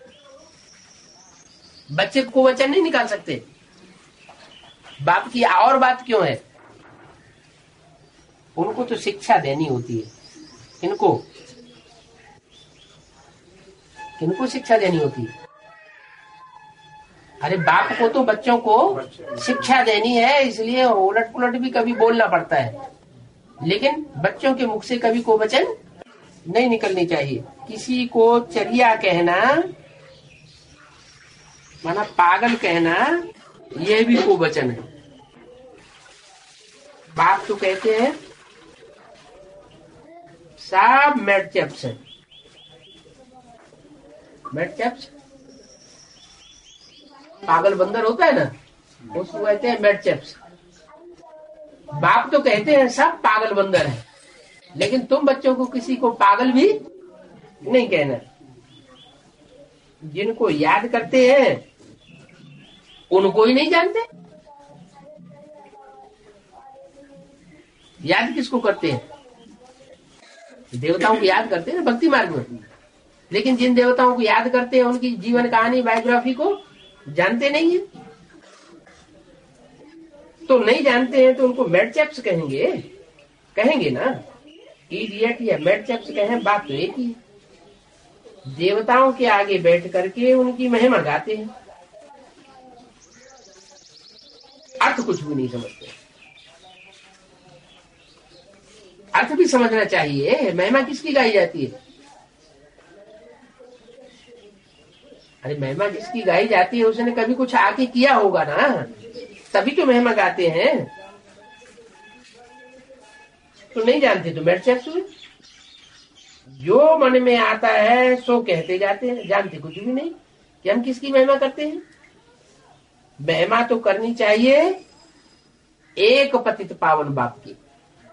बच्चे को वचन नहीं निकाल सकते। बाप की और बात क्यों है? उनको तो शिक्षा देनी होती है। किनको किनको शिक्षा देनी होती है? अरे बाप को तो बच्चों को शिक्षा देनी है, इसलिए उलट पुलट भी कभी बोलना पड़ता है। लेकिन बच्चों के मुख से कभी को वचन नहीं निकलनी चाहिए। किसी को चरिया कहना, माना पागल कहना, यह भी को वचन है। बाप तो कहते हैं सब मेड चैप्स है। मेड चैप्स पागल बंदर होता है ना, उसको कहते हैं मेड चैप्स। बाप तो कहते हैं सब पागल बंदर है, लेकिन तुम बच्चों को किसी को पागल भी नहीं कहना। जिनको याद करते हैं उनको ही नहीं जानते। याद किसको करते हैं? देवताओं को याद करते हैं ना भक्ति मार्ग में। लेकिन जिन देवताओं को याद करते हैं उनकी जीवन कहानी, बायोग्राफी को जानते नहीं है। तो नहीं जानते हैं तो उनको मेड चैप्स कहेंगे कहेंगे ना। इडियट या मेड चैप्स कहें, बात तो एक ही है। देवताओं के आगे बैठ करके उनकी महिमा गाते हैं, अर्थ कुछ भी नहीं समझते। अर्थ भी समझना चाहिए। महिमा किसकी गाई जाती है? अरे महिमा जिसकी गाई जाती है उसने कभी कुछ आके किया होगा ना, तभी तो महिमा गाते हैं। तो नहीं जानते तो मेड चैप्स हुए। जो मन में आता है सो कहते जाते हैं, जानते कुछ भी नहीं कि हम किसकी महिमा करते हैं। महिमा तो करनी चाहिए एक पतित पावन बाप की,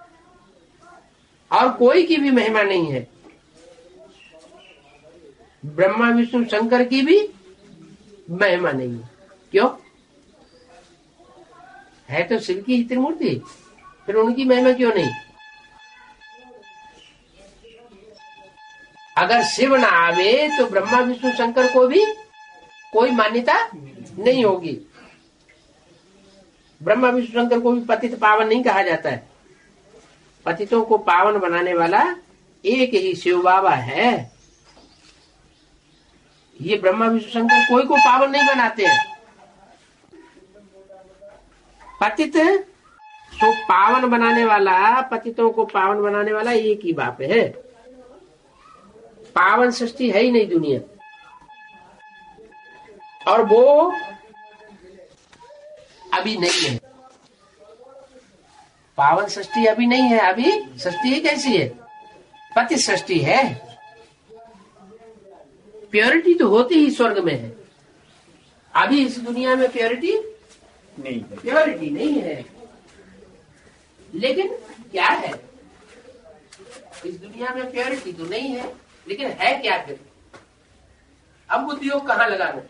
और कोई की भी महिमा नहीं है। ब्रह्मा विष्णु शंकर की भी महिमा नहीं है। क्यों? है तो शिव की त्रिमूर्ति, फिर उनकी महिमा क्यों नहीं? अगर शिव ना आवे तो ब्रह्मा विष्णु शंकर को भी कोई मान्यता नहीं होगी। ब्रह्मा विष्णु शंकर को भी पतित पावन नहीं कहा जाता है। पतितों को पावन बनाने वाला एक ही शिव बाबा है। ये ब्रह्मा विष्णु शंकर कोई को पावन नहीं बनाते हैं। पतित तो पावन बनाने वाला, पतितों को पावन बनाने वाला एक ही बाप है। पावन सृष्टि है ही नहीं दुनिया, और वो अभी नहीं है। पावन सृष्टि अभी नहीं है। अभी सृष्टि कैसी है? पति सृष्टि है। प्योरिटी तो होती ही स्वर्ग में है। अभी इस दुनिया में प्योरिटी नहीं है। प्योरिटी नहीं है। लेकिन क्या है? इस दुनिया में प्योरिटी तो नहीं है, लेकिन है क्या फिर? अब उद्योग कहाँ लगाना?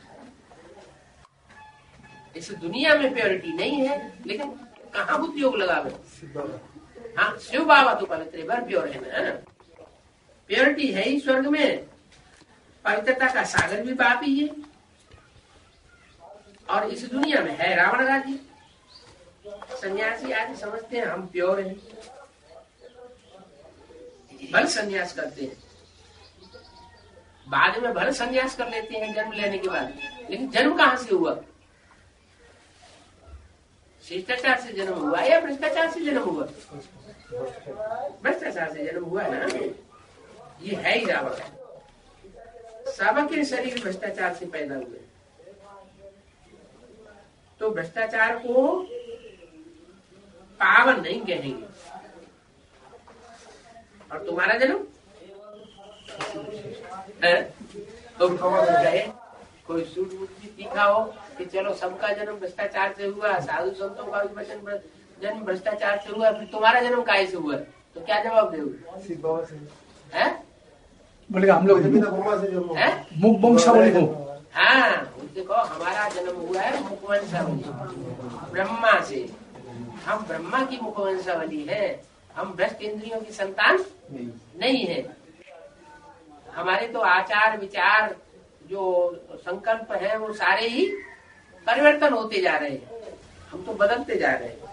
इस दुनिया में प्योरिटी नहीं है, लेकिन कहाँ उद्योग लगावे? हाँ, शिव बाबा तो पवित्र बार प्योर है ना। प्योरिटी है ही स्वर्ग में। पवित्रता का सागर भी बाप ही है। और इस दुनिया में है रावण गाजी। सन्यासी आज समझते हैं हम प्योर हैं, भल सन्यास करते हैं, बाद में भल सन्यास कर लेते हैं जन्म लेने के बाद। लेकिन जन्म कहाँ से हुआ? शिष्टाचार से जन्म हुआ या भ्रष्टाचार से जन्म हुआ? भ्रष्टाचार से जन्म हुआ ना। ये है ही रावण। सबके शरीर भ्रष्टाचार से पैदा हुए। तो भ्रष्टाचार को पावन नहीं कहेंगे। और तुम्हारा जन्म तो कोई सूट वूट भी तीखा हो कि चलो सबका जन्म भ्रष्टाचार से हुआ, साधु संतों का भी वचन जन्म भ्रष्टाचार से हुआ, फिर तुम्हारा जन्म काहे से हुआ? तो क्या जवाब दोगे? बोलेगा हम लोग मुख वंशावली हो। हाँ, उनसे कहो हमारा जन्म हुआ है मुख वंशावली, ब्रह्मा से। हम ब्रह्मा की मुख वंशावली है, हम भ्रष्ट इंद्रियों की संतान नहीं, नहीं है। हमारे तो आचार विचार जो संकल्प है वो सारे ही परिवर्तन होते जा रहे हैं, हम तो बदलते जा रहे हैं।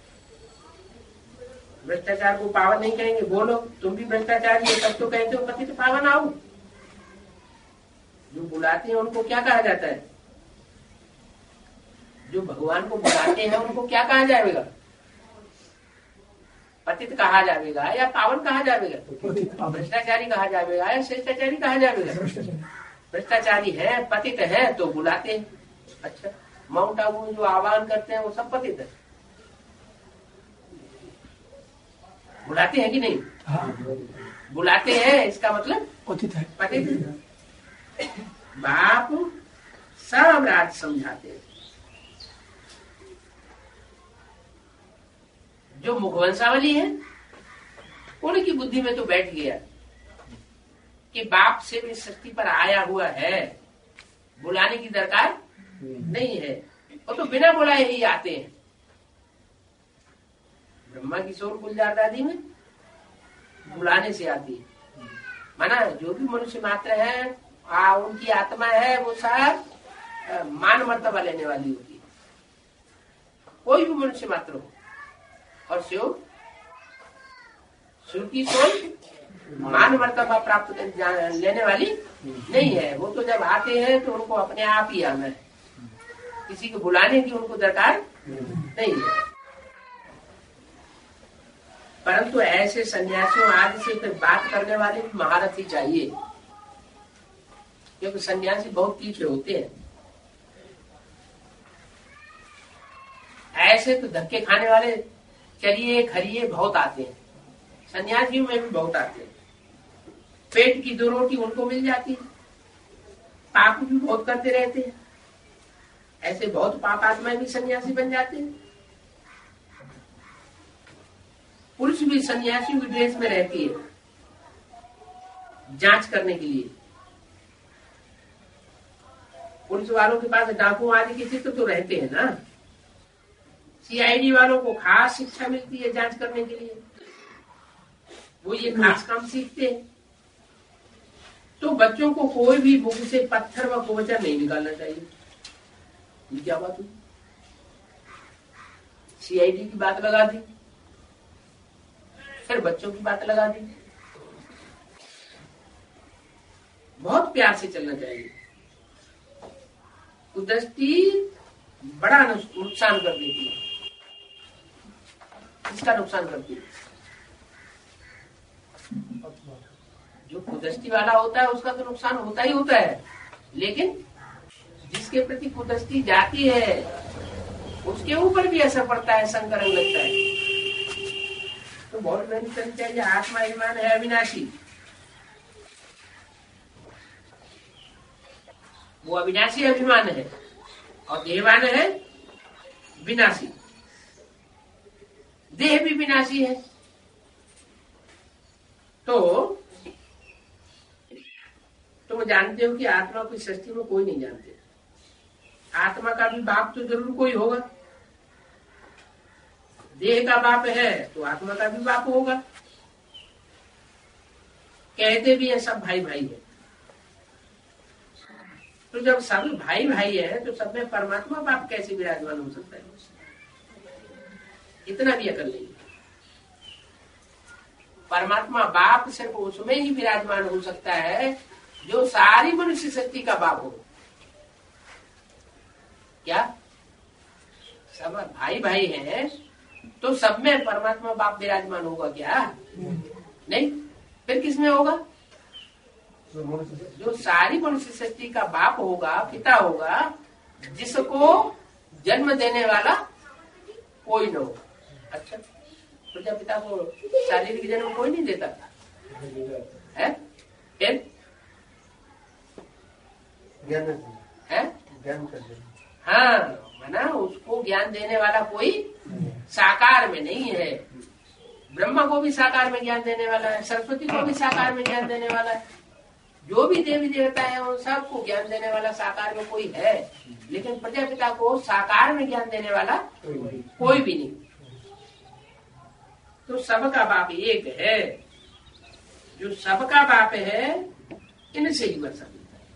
भ्रष्टाचार को पावन नहीं कहेंगे। बोलो तुम भी भ्रष्टाचारी हो, तब तो कहते हो पति तो पावन आओ। जो बुलाते हैं उनको क्या कहा जाता है? जो भगवान को बुलाते हैं उनको क्या कहा जाएगा? पतित कहा जाएगा या पावन कहा जाएगा? भ्रष्टाचारी कहा जाएगा या शिष्टाचारी कहा जाएगा? भ्रष्टाचारी है, पतित है तो बुलाते हैं। अच्छा, माउंट आबू में जो आह्वान करते हैं वो सब पतित है, बुलाते हैं कि नहीं? हाँ। बुलाते हैं इसका मतलब पतित है, पतित है। बाप साम्राज्य समझाते हैं। जो मुखवंशावली है उनकी बुद्धि में तो बैठ गया कि बाप से भी सृष्टि पर आया हुआ है, बुलाने की दरकार नहीं है, वो तो बिना बुलाए ही आते हैं। ब्रह्मा किशोर गुलजार दादी में बुलाने से आती है। माना जो भी मनुष्य मात्र है आ, उनकी आत्मा है वो सब मान मर्तबा लेने वाली होती है, कोई भी मनुष्य मात्र हो। और शिव शिव की कोई मान मर्तबा प्राप्त लेने वाली नहीं है। वो तो जब आते हैं तो उनको अपने आप ही आना है, किसी को बुलाने की उनको दरकार नहीं है। परंतु ऐसे सन्यासियों आदि से फिर बात करने वाले भी महारथी चाहिए, क्योंकि सन्यासी बहुत तीखे होते हैं। ऐसे तो धक्के खाने वाले चलिए खरिए बहुत आते हैं, सन्यासियों में भी बहुत आते हैं। पेट की दो रोटी उनको मिल जाती है, पाप भी बहुत करते रहते हैं। ऐसे बहुत पापात्मा भी सन्यासी बन जाते हैं। पुलिस भी सन्यासी की ड्रेस में रहती है जांच करने के लिए। पुलिस वालों के पास डाकू आदि के चित्र तो रहते हैं ना। सीआईडी वालों को खास शिक्षा मिलती है जांच करने के लिए, वो ये खास काम सीखते हैं। तो बच्चों को कोई भी बुक से पत्थर व गोचर नहीं निकालना चाहिए। ये क्या बात हुई? सीआईडी की बात लगा दी, फिर बच्चों की बात लगा दी। बहुत प्यार से चलना चाहिए। कुदृष्टि बड़ा नुकसान कर देती है। इसका नुकसान करती है। जो कुदृष्टि वाला होता है उसका तो नुकसान होता ही होता है, लेकिन जिसके प्रति कुदृष्टि जाती है उसके ऊपर भी असर पड़ता है, संकरण लगता है। तो बहुत मेहनत करनी चाहिए। आत्मा अभिमान है अविनाशी, वो अविनाशी अभिमान है, और देहवान है विनाशी। देह भी विनाशी है। तो तुम जानते हो कि आत्मा की सृष्टि में कोई नहीं जानते। आत्मा का भी बाप तो जरूर कोई होगा। देह का बाप है तो आत्मा का भी बाप होगा। कहते भी है सब भाई भाई है। तो जब सब भाई भाई है तो सब में परमात्मा बाप कैसे विराजमान हो सकता है? इतना भी अकल नहीं। परमात्मा बाप सिर्फ उसमें ही विराजमान हो सकता है जो सारी मनुष्य शक्ति का बाप हो। क्या सब भाई भाई हैं तो सब में परमात्मा बाप विराजमान होगा क्या? नहीं। फिर किसमें होगा? जो सारी मनुष्य शक्ति का बाप होगा, पिता होगा, जिसको जन्म देने वाला कोई न हो। अच्छा, प्रजापिता को शारीरिक जन्म कोई नहीं देता था है? फिर ज्ञान है? ज्ञान कर देना। हाँ, माना उसको ज्ञान देने वाला कोई साकार में नहीं है। ब्रह्मा को भी साकार में ज्ञान देने वाला है, सरस्वती को भी साकार में ज्ञान देने वाला है, जो भी देवी देवता है उन सबको ज्ञान देने वाला साकार में कोई है। लेकिन प्रजापिता को साकार में ज्ञान देने वाला कोई भी नहीं। तो सबका बाप एक है, जो सबका बाप है इनसे ही वर्षा मिलता है।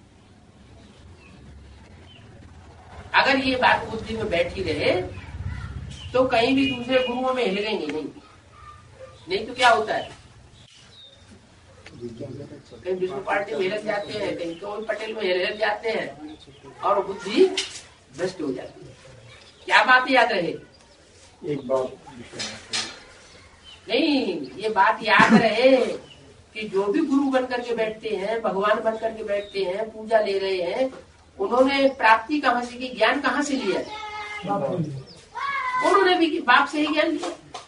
अगर ये बात बुद्धि में बैठी रहे तो कहीं भी दूसरे गुरुओं में हिलेंगे नहीं। नहीं तो क्या होता है, कहीं विष्णु पार्टी में हिल जाते हैं, कहीं कोई पटेल में हिल जाते हैं और बुद्धि भ्रष्ट हो जाती है। क्या बात याद रहे? एक बात नहीं, ये बात याद रहे कि जो भी गुरु बनकर के बैठते हैं, भगवान बनकर के बैठते हैं, पूजा ले रहे हैं, उन्होंने प्राप्ति कहाँ से की, ज्ञान कहाँ से लिया? उन्होंने भी बाप से ही ज्ञान लिया।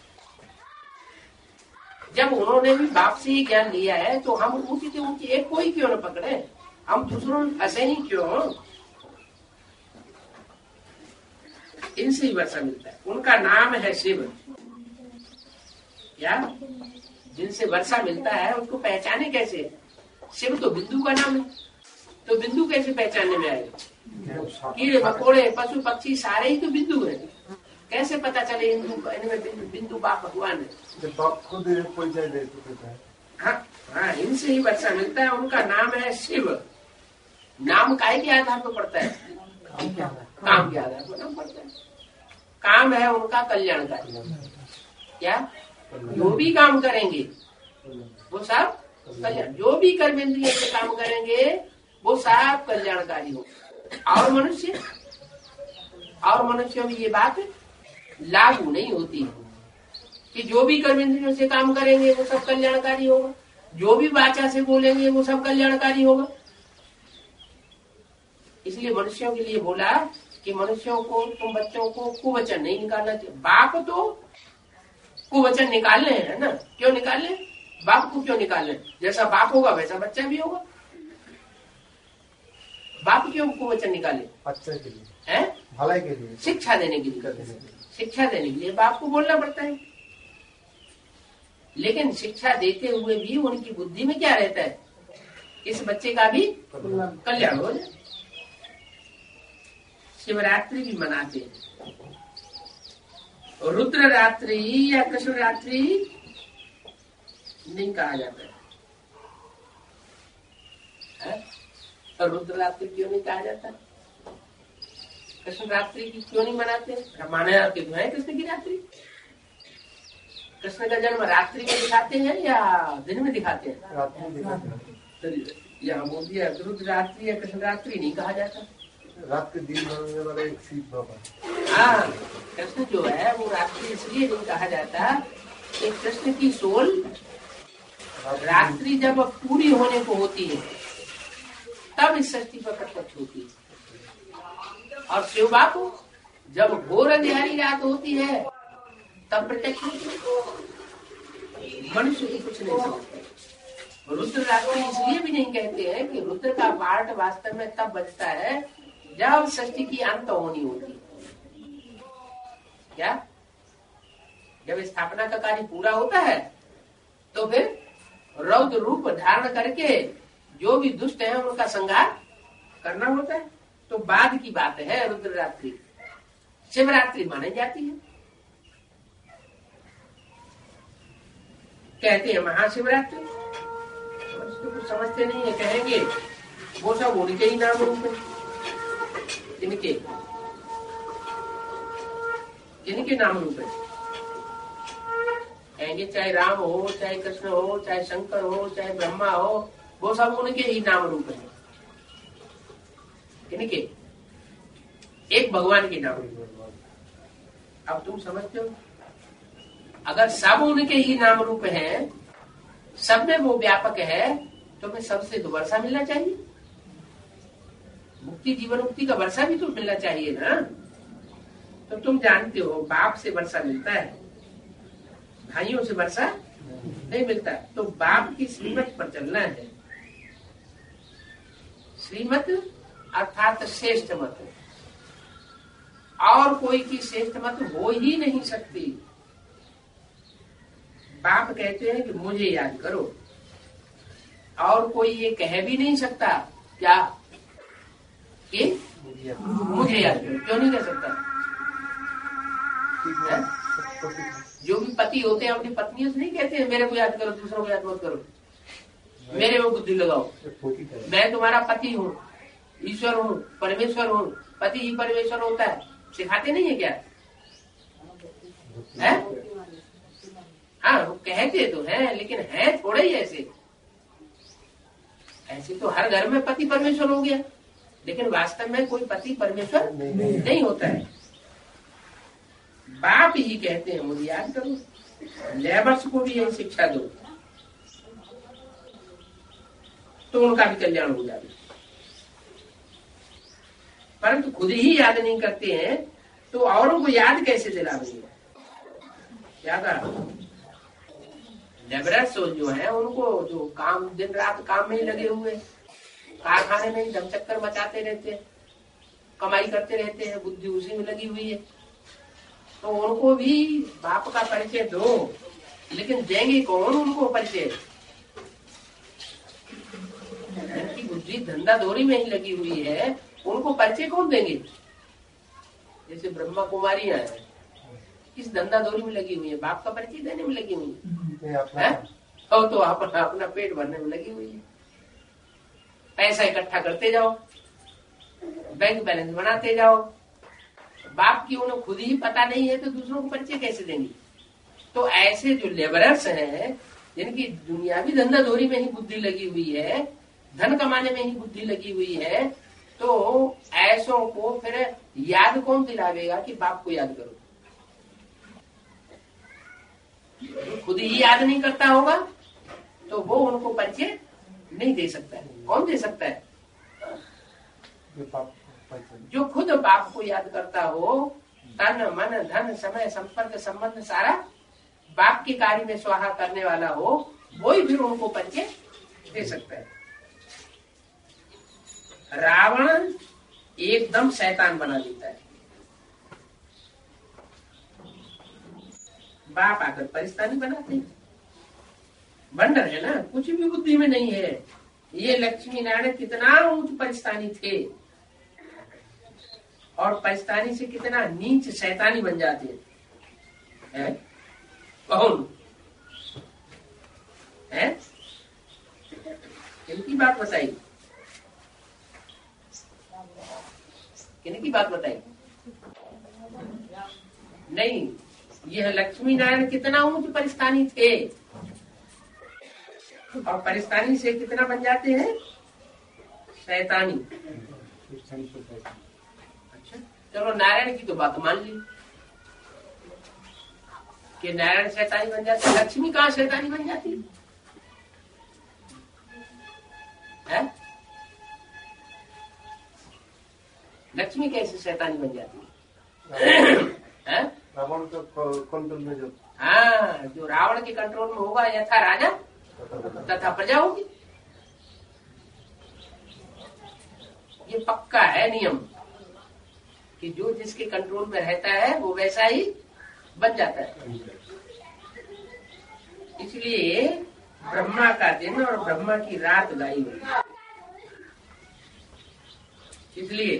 जब उन्होंने भी बाप से ही ज्ञान लिया है तो हम ऊंची से ऊंची एक कोई क्यों न पकड़े, हम दूसरों में फंसे ही क्यों? इनसे ही वर्षा मिलता है। उनका नाम है शिव। क्या? जिनसे वर्षा मिलता है उसको पहचाने कैसे? शिव तो बिंदु का नाम है, तो बिंदु कैसे पहचानने में आएगा? कीड़े मकोड़े पशु पक्षी सारे ही तो बिंदु है, कैसे पता चले इनमें बिंदु, बिंदु बाप भगवान है? जब बाप खुद कोई जाए दे तो कहता है। हाँ हाँ, इनसे ही वर्षा मिलता है। उनका नाम है शिव। नाम काय के आधार पर पड़ता है? काम के आधार पर नाम पड़ता है। काम है उनका कल्याणकारी। क्या? जो भी काम करेंगे वो सब कल्याण, जो भी कर्मेंद्रिय से काम करेंगे वो सब कल्याणकारी हो। और मनुष्य और मनुष्यों में ये बात लागू नहीं होती कि जो भी कर्मेंद्रियों से काम करेंगे वो सब कल्याणकारी होगा, जो भी वाचा से बोलेंगे वो सब कल्याणकारी होगा। इसलिए मनुष्यों के लिए बोला कि मनुष्यों को, तुम बच्चों को कुवचन नहीं निकालना चाहिए। बाप तो कुवचन निकालने है ना, क्यों निकालने? बाप को क्यों निकालने? जैसा बाप होगा वैसा बच्चा भी होगा। बाप क्यों कुवचन निकाले? बच्चे के लिए है, भलाई के लिए, शिक्षा देने के लिए। शिक्षा देने के लिए बाप को बोलना पड़ता है। लेकिन शिक्षा देते हुए भी उनकी बुद्धि में क्या रहता है? इस बच्चे का भी कल्याण हो जाए। शिवरात्रि भी मनाते हैं, रुद्र रात्रि या कृष्ण रात्रि नहीं कहा जाता है, है? और रुद्र रात्रि क्यों नहीं कहा जाता? कृष्ण रात्रि की क्यों नहीं मनाते? माने जाते है कृष्ण की रात्रि। कृष्ण का जन्म रात्रि में दिखाते हैं या दिन में दिखाते हैं? रात्रि दिखाते हैं। यहाँ बोल दिया रुद्र रात्रि या कृष्ण रात्रि नहीं कहा जाता। रात के दिन बनने वाला एक सीख बाबा। हाँ, कृष्ण जो है वो रात्रि इसलिए नहीं कहा जाता कि कृष्ण की सोल रात्रि जब पूरी होने को होती है तब इस सृष्टि पर प्रत्यक्ष होती है, और शिव बापू जब घोर अंधेरी रात होती है तब प्रत्यक्ष होती है। मनुष्य को कुछ नहीं समझते। रुद्र रात्रि इसलिए भी नहीं कहते हैं कि रुद्र का पाठ वास्तव में तब बजता है जब सृष्टि की अंत होनी होती है। क्या? जब स्थापना का कार्य पूरा होता है तो फिर रौद्र रूप धारण करके जो भी दुष्ट है उनका संहार करना होता है। तो बाद की बात है रुद्र रात्रि। शिवरात्रि मानी जाती है, कहते हैं महाशिवरात्रि। तो कुछ समझते नहीं है, कहेंगे वो सब उनके ही नाम रूप है। इनके इनके नाम रूप है। कहेंगे चाहे राम हो, चाहे कृष्ण हो, चाहे शंकर हो, चाहे ब्रह्मा हो, वो सब उनके ही नाम रूप है। इनके एक भगवान के नाम। अब तुम समझते हो, अगर सब उनके ही नाम रूप है, सब में वो व्यापक है, तो फिर सबसे तो वर्षा मिलना चाहिए। मुक्ति, जीवन मुक्ति का वर्षा भी तो मिलना चाहिए ना। तो तुम जानते हो बाप से वर्षा मिलता है, भाइयों से वर्षा नहीं मिलता। तो बाप की श्रीमत पर चलना है। श्रीमत अर्थात श्रेष्ठ मत, और कोई की श्रेष्ठ मत हो ही नहीं सकती। बाप कहते हैं कि मुझे याद करो, और कोई ये कह भी नहीं सकता क्या कि मुझे याद करो। क्यों नहीं कह सकता? है? जो भी पति होते हैं अपनी पत्नियों से नहीं कहते हैं मेरे को याद करो, दूसरों को याद मत करो, मेरे में बुद्धि लगाओ, मैं तुम्हारा पति हूँ, ईश्वर हूँ, परमेश्वर हूँ। पति ही परमेश्वर होता है, सिखाते नहीं है क्या? है? हाँ, वो कहते तो हैं, लेकिन है थोड़े ही ऐसे। ऐसे तो हर घर में पति परमेश्वर हो गया, लेकिन वास्तव में कोई पति परमेश्वर नहीं, नहीं होता है। बाप ही कहते हैं मुझे याद करो। लेबर्स को भी यही शिक्षा दो तो उनका भी कल्याण हो जाए। परंतु खुद ही याद नहीं करते हैं तो औरों को याद कैसे दिलाएंगे? क्या कहा? लेबरर्स जो है उनको जो काम दिन रात काम में ही लगे हुए, कारखाने में ही दम चक्कर मचाते रहते हैं, कमाई करते रहते हैं, बुद्धि उसी में लगी हुई है। तो उनको भी बाप का परिचय दो, लेकिन देंगे कौन उनको परिचय? उनकी बुद्धि धंधा दौरी में ही लगी हुई है, उनको परिचय कौन देंगे? जैसे ब्रह्मा कुमारियां हैं, किस धंधा दौरी में लगी हुई है? बाप का परिचय देने में लगी हुई है, और तो अपना अपना पेट भरने में लगी हुई है। पैसा इकट्ठा करते जाओ, बैंक बैलेंस बनाते जाओ। बाप की उन्हें खुद ही पता नहीं है तो दूसरों को परिचय कैसे देंगे? तो ऐसे जो लेबरर्स हैं, जिनकी दुनियावी धंधा दौरी में ही बुद्धि लगी हुई है, धन कमाने में ही बुद्धि लगी हुई है, तो ऐसों को फिर याद कौन दिलावेगा कि बाप को याद करो? खुद ही याद नहीं करता होगा तो वो उनको परिचय नहीं दे सकता है। कौन दे सकता है? जो खुद बाप को याद करता हो, तन मन धन समय संपर्क संबंध सारा बाप के कार्य में स्वाहा करने वाला हो, वही फिर उनको परिचय दे सकता है। रावण एकदम शैतान बना देता है, बाप आकर परिस्तानी बनाते हैं। बंडर है ना, कुछ भी बुद्धि में नहीं है। ये लक्ष्मी नारायण कितना ऊंच परिस्तानी थे, और परिस्तानी से कितना नीच शैतानी बन जाते हैं। कौन है? किनकी बात बताई? किनकी बात बताई? नहीं, यह लक्ष्मी नारायण कितना ऊंच परिस्तानी थे, और परिस्तानी से कितना बन जाते हैं? शैतानी। अच्छा, चलो नारायण की तो बात मान ली कि नारायण शैतानी बन जाते, लक्ष्मी कहाँ शैतानी बन जाती है? लक्ष्मी कैसे शैतानी बन जाती है? रावण के कंट्रोल में जो हाँ, जो रावण के कंट्रोल में होगा, यथा राजा तथा प्रजा होगी। ये पक्का है नियम कि जो जिसके कंट्रोल में रहता है वो वैसा ही बन जाता है। इसलिए ब्रह्मा का दिन और ब्रह्मा की रात गाई हुई, इसलिए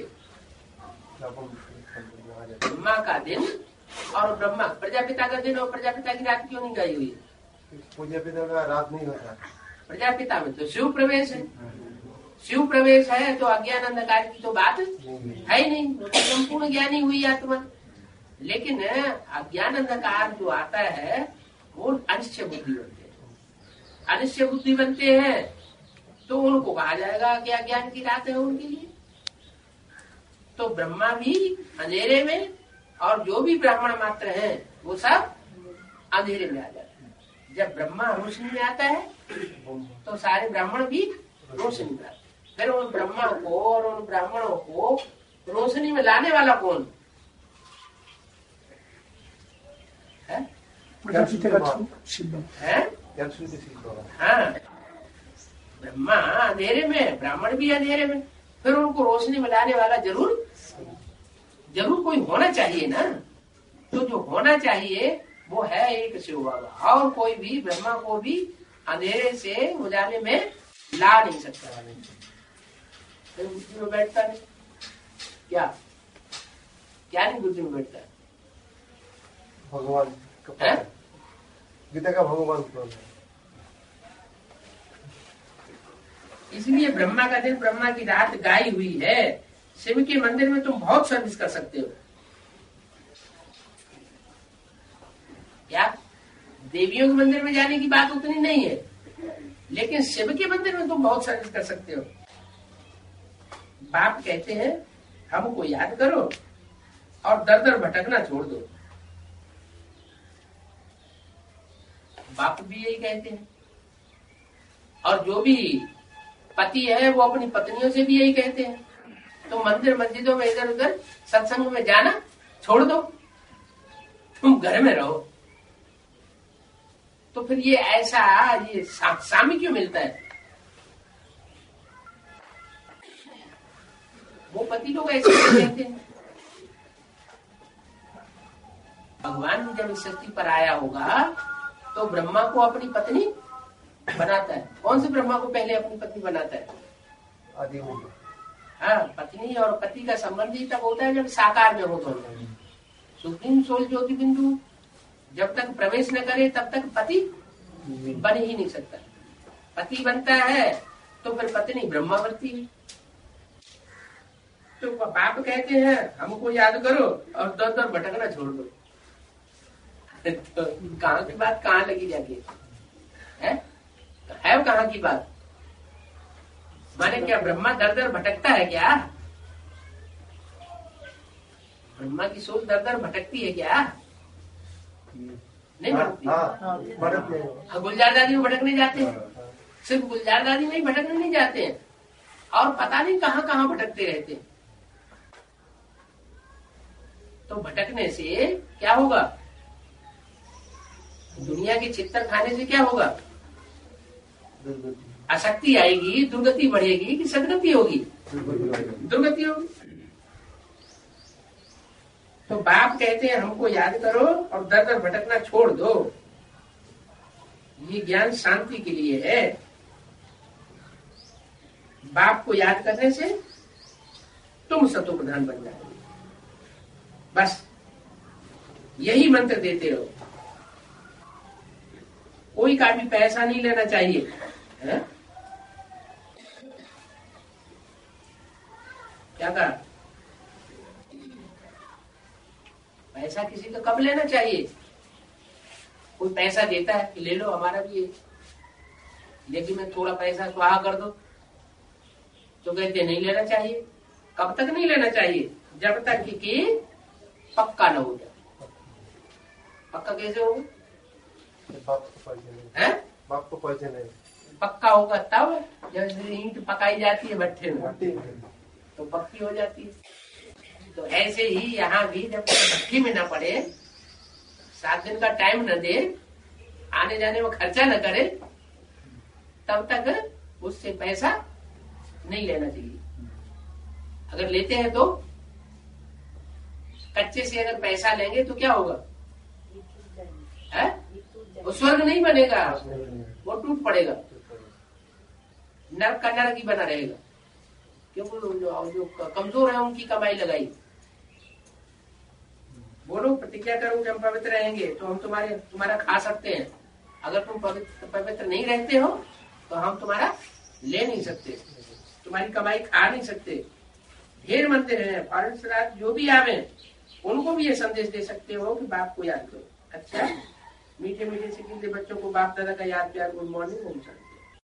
ब्रह्मा का दिन और ब्रह्मा प्रजापिता का दिन और प्रजापिता की रात क्यों नहीं गाई हुई? प्रजापिता का रात नहीं होता। प्रजापिता में तो शिव प्रवेश है, शिव प्रवेश है तो अज्ञान अंधकार की तो बात है ही नहीं, वो तो संपूर्ण ज्ञानी हुई आत्मा। लेकिन अज्ञान अंधकार जो आता है वो अनिश्चय बुद्धि बनते हैं। अनिश्चय बुद्धि बनते हैं तो उनको कहा जाएगा कि अज्ञान की रात है उनके लिए। तो ब्रह्मा भी अंधेरे में, और जो भी ब्राह्मण मात्र हैं वो सब अंधेरे में आ जाते हैं। जब ब्रह्मा रोशनी में आता है तो सारे ब्राह्मण भी रोशनी में आते हैं। फिर उन ब्रह्मा को और उन ब्राह्मणों को रोशनी में लाने वाला कौन है? है। हाँ, ब्रह्मा अंधेरे में, ब्राह्मण भी अंधेरे में, फिर उनको रोशनी में लाने वाला जरूर जरूर कोई होना चाहिए ना। तो जो होना चाहिए वो है एक शिव बाबा, और कोई भी ब्रह्मा को भी अंधेरे से उजाले में ला नहीं सकता। फिर बुद्धि में बैठता नहीं, क्या क्या नहीं बुद्धि में बैठता है? भगवान है? गीता का भगवान कौन है? इसलिए ब्रह्मा का दिन, ब्रह्मा की रात गाई हुई है। शिव के मंदिर में तुम बहुत सर्विस कर सकते हो। क्या देवियों के मंदिर में जाने की बात उतनी नहीं है, लेकिन शिव के मंदिर में तुम बहुत सर्विस कर सकते हो। बाप कहते हैं हमको याद करो और दर दर भटकना छोड़ दो। बाप भी यही कहते हैं, और जो भी पति है वो अपनी पत्नियों से भी यही कहते हैं। तो मंदिर मस्जिदों में इधर उधर सत्संग में जाना छोड़ दो, तुम घर में रहो। तो फिर ये ऐसा ये सा, सामी क्यों मिलता है? वो पति लोग ऐसे कहते हैं। भगवान जब इस सृष्टि पर आया होगा तो ब्रह्मा को अपनी पत्नी बनाता है। कौन से ब्रह्मा को पहले अपनी पत्नी बनाता है? आदि में। हाँ, पत्नी और पति का संबंध ही तब होता है जब साकार में हो दोनों। सुप्रीम सोल ज्योति बिंदु जब तक प्रवेश न करे तब तक पति बन ही नहीं सकता। पति बनता है तो फिर पत्नी ब्रह्मा बनती है। तो बाप कहते हैं हमको याद करो और दर दर भटकना छोड़ दो। तो कहाँ की बात कहाँ लगी जाती है? है कहाँ की बात? माने क्या ब्रह्मा दर दर भटकता है क्या? ब्रह्मा की सोच दर दर भटकती है क्या? नहीं भटकती। हाँ, गुलजार दादी में भटकने जाते हैं। सिर्फ गुलजार दादी में ही भटकने नहीं जाते हैं, और पता नहीं कहाँ कहाँ भटकते रहते हैं। तो भटकने से क्या होगा? दुनिया के चित्तर खाने से क्या होगा? आसक्ति आएगी, दुर्गति बढ़ेगी कि सदगति होगी? दुर्गति होगी। तो बाप कहते हैं हमको याद करो और दर दर भटकना छोड़ दो। ये ज्ञान शांति के लिए है। बाप को याद करने से तुम सतो प्रधान बन जाओगे। बस यही मंत्र देते रहो। कोई का भी पैसा नहीं लेना चाहिए है? क्या कहा? पैसा किसी का कब लेना चाहिए? कोई पैसा देता है कि ले लो हमारा भी है, लेकिन मैं थोड़ा पैसा स्वाहा कर दो, तो कहते नहीं लेना चाहिए। कब तक नहीं लेना चाहिए? जब तक कि पक्का न हो जाए। पक्का कैसे होगा? बाप को पैसे नहीं है? बाप को पैसे नहीं। पक्का होगा तब जब ईंट पकाई जाती है भट्ठे में तो पक्की हो जाती है। तो ऐसे ही यहाँ भी जब भट्टी में न पड़े, सात दिन का टाइम न दे, आने जाने में खर्चा न करे, तब तक उससे पैसा नहीं लेना चाहिए। अगर लेते हैं तो कच्चे से अगर पैसा लेंगे तो क्या होगा? है? वो स्वर्ग नहीं बनेगा, वो टूट पड़ेगा, नरक का नरक ही बना रहेगा। क्योंकि जो, जो कमजोर है उनकी कमाई लगाई। बोलो प्रतिज्ञा करो कि हम पवित्र रहेंगे तो हम तुम्हारे तुम्हारा खा सकते हैं। अगर तुम पवित्र पवित्र नहीं रहते हो तो हम तुम्हारा ले नहीं सकते, तुम्हारी कमाई खा नहीं सकते। ढेर मंदिर है, फॉरेन श्राद्ध जो भी आवे उनको भी ये संदेश दे सकते हो कि बाप को याद करो। अच्छा, मीठे मीठे से किसी बच्चों को बाप दादा का याद प्यार गुड मॉर्निंग होना चाहिए।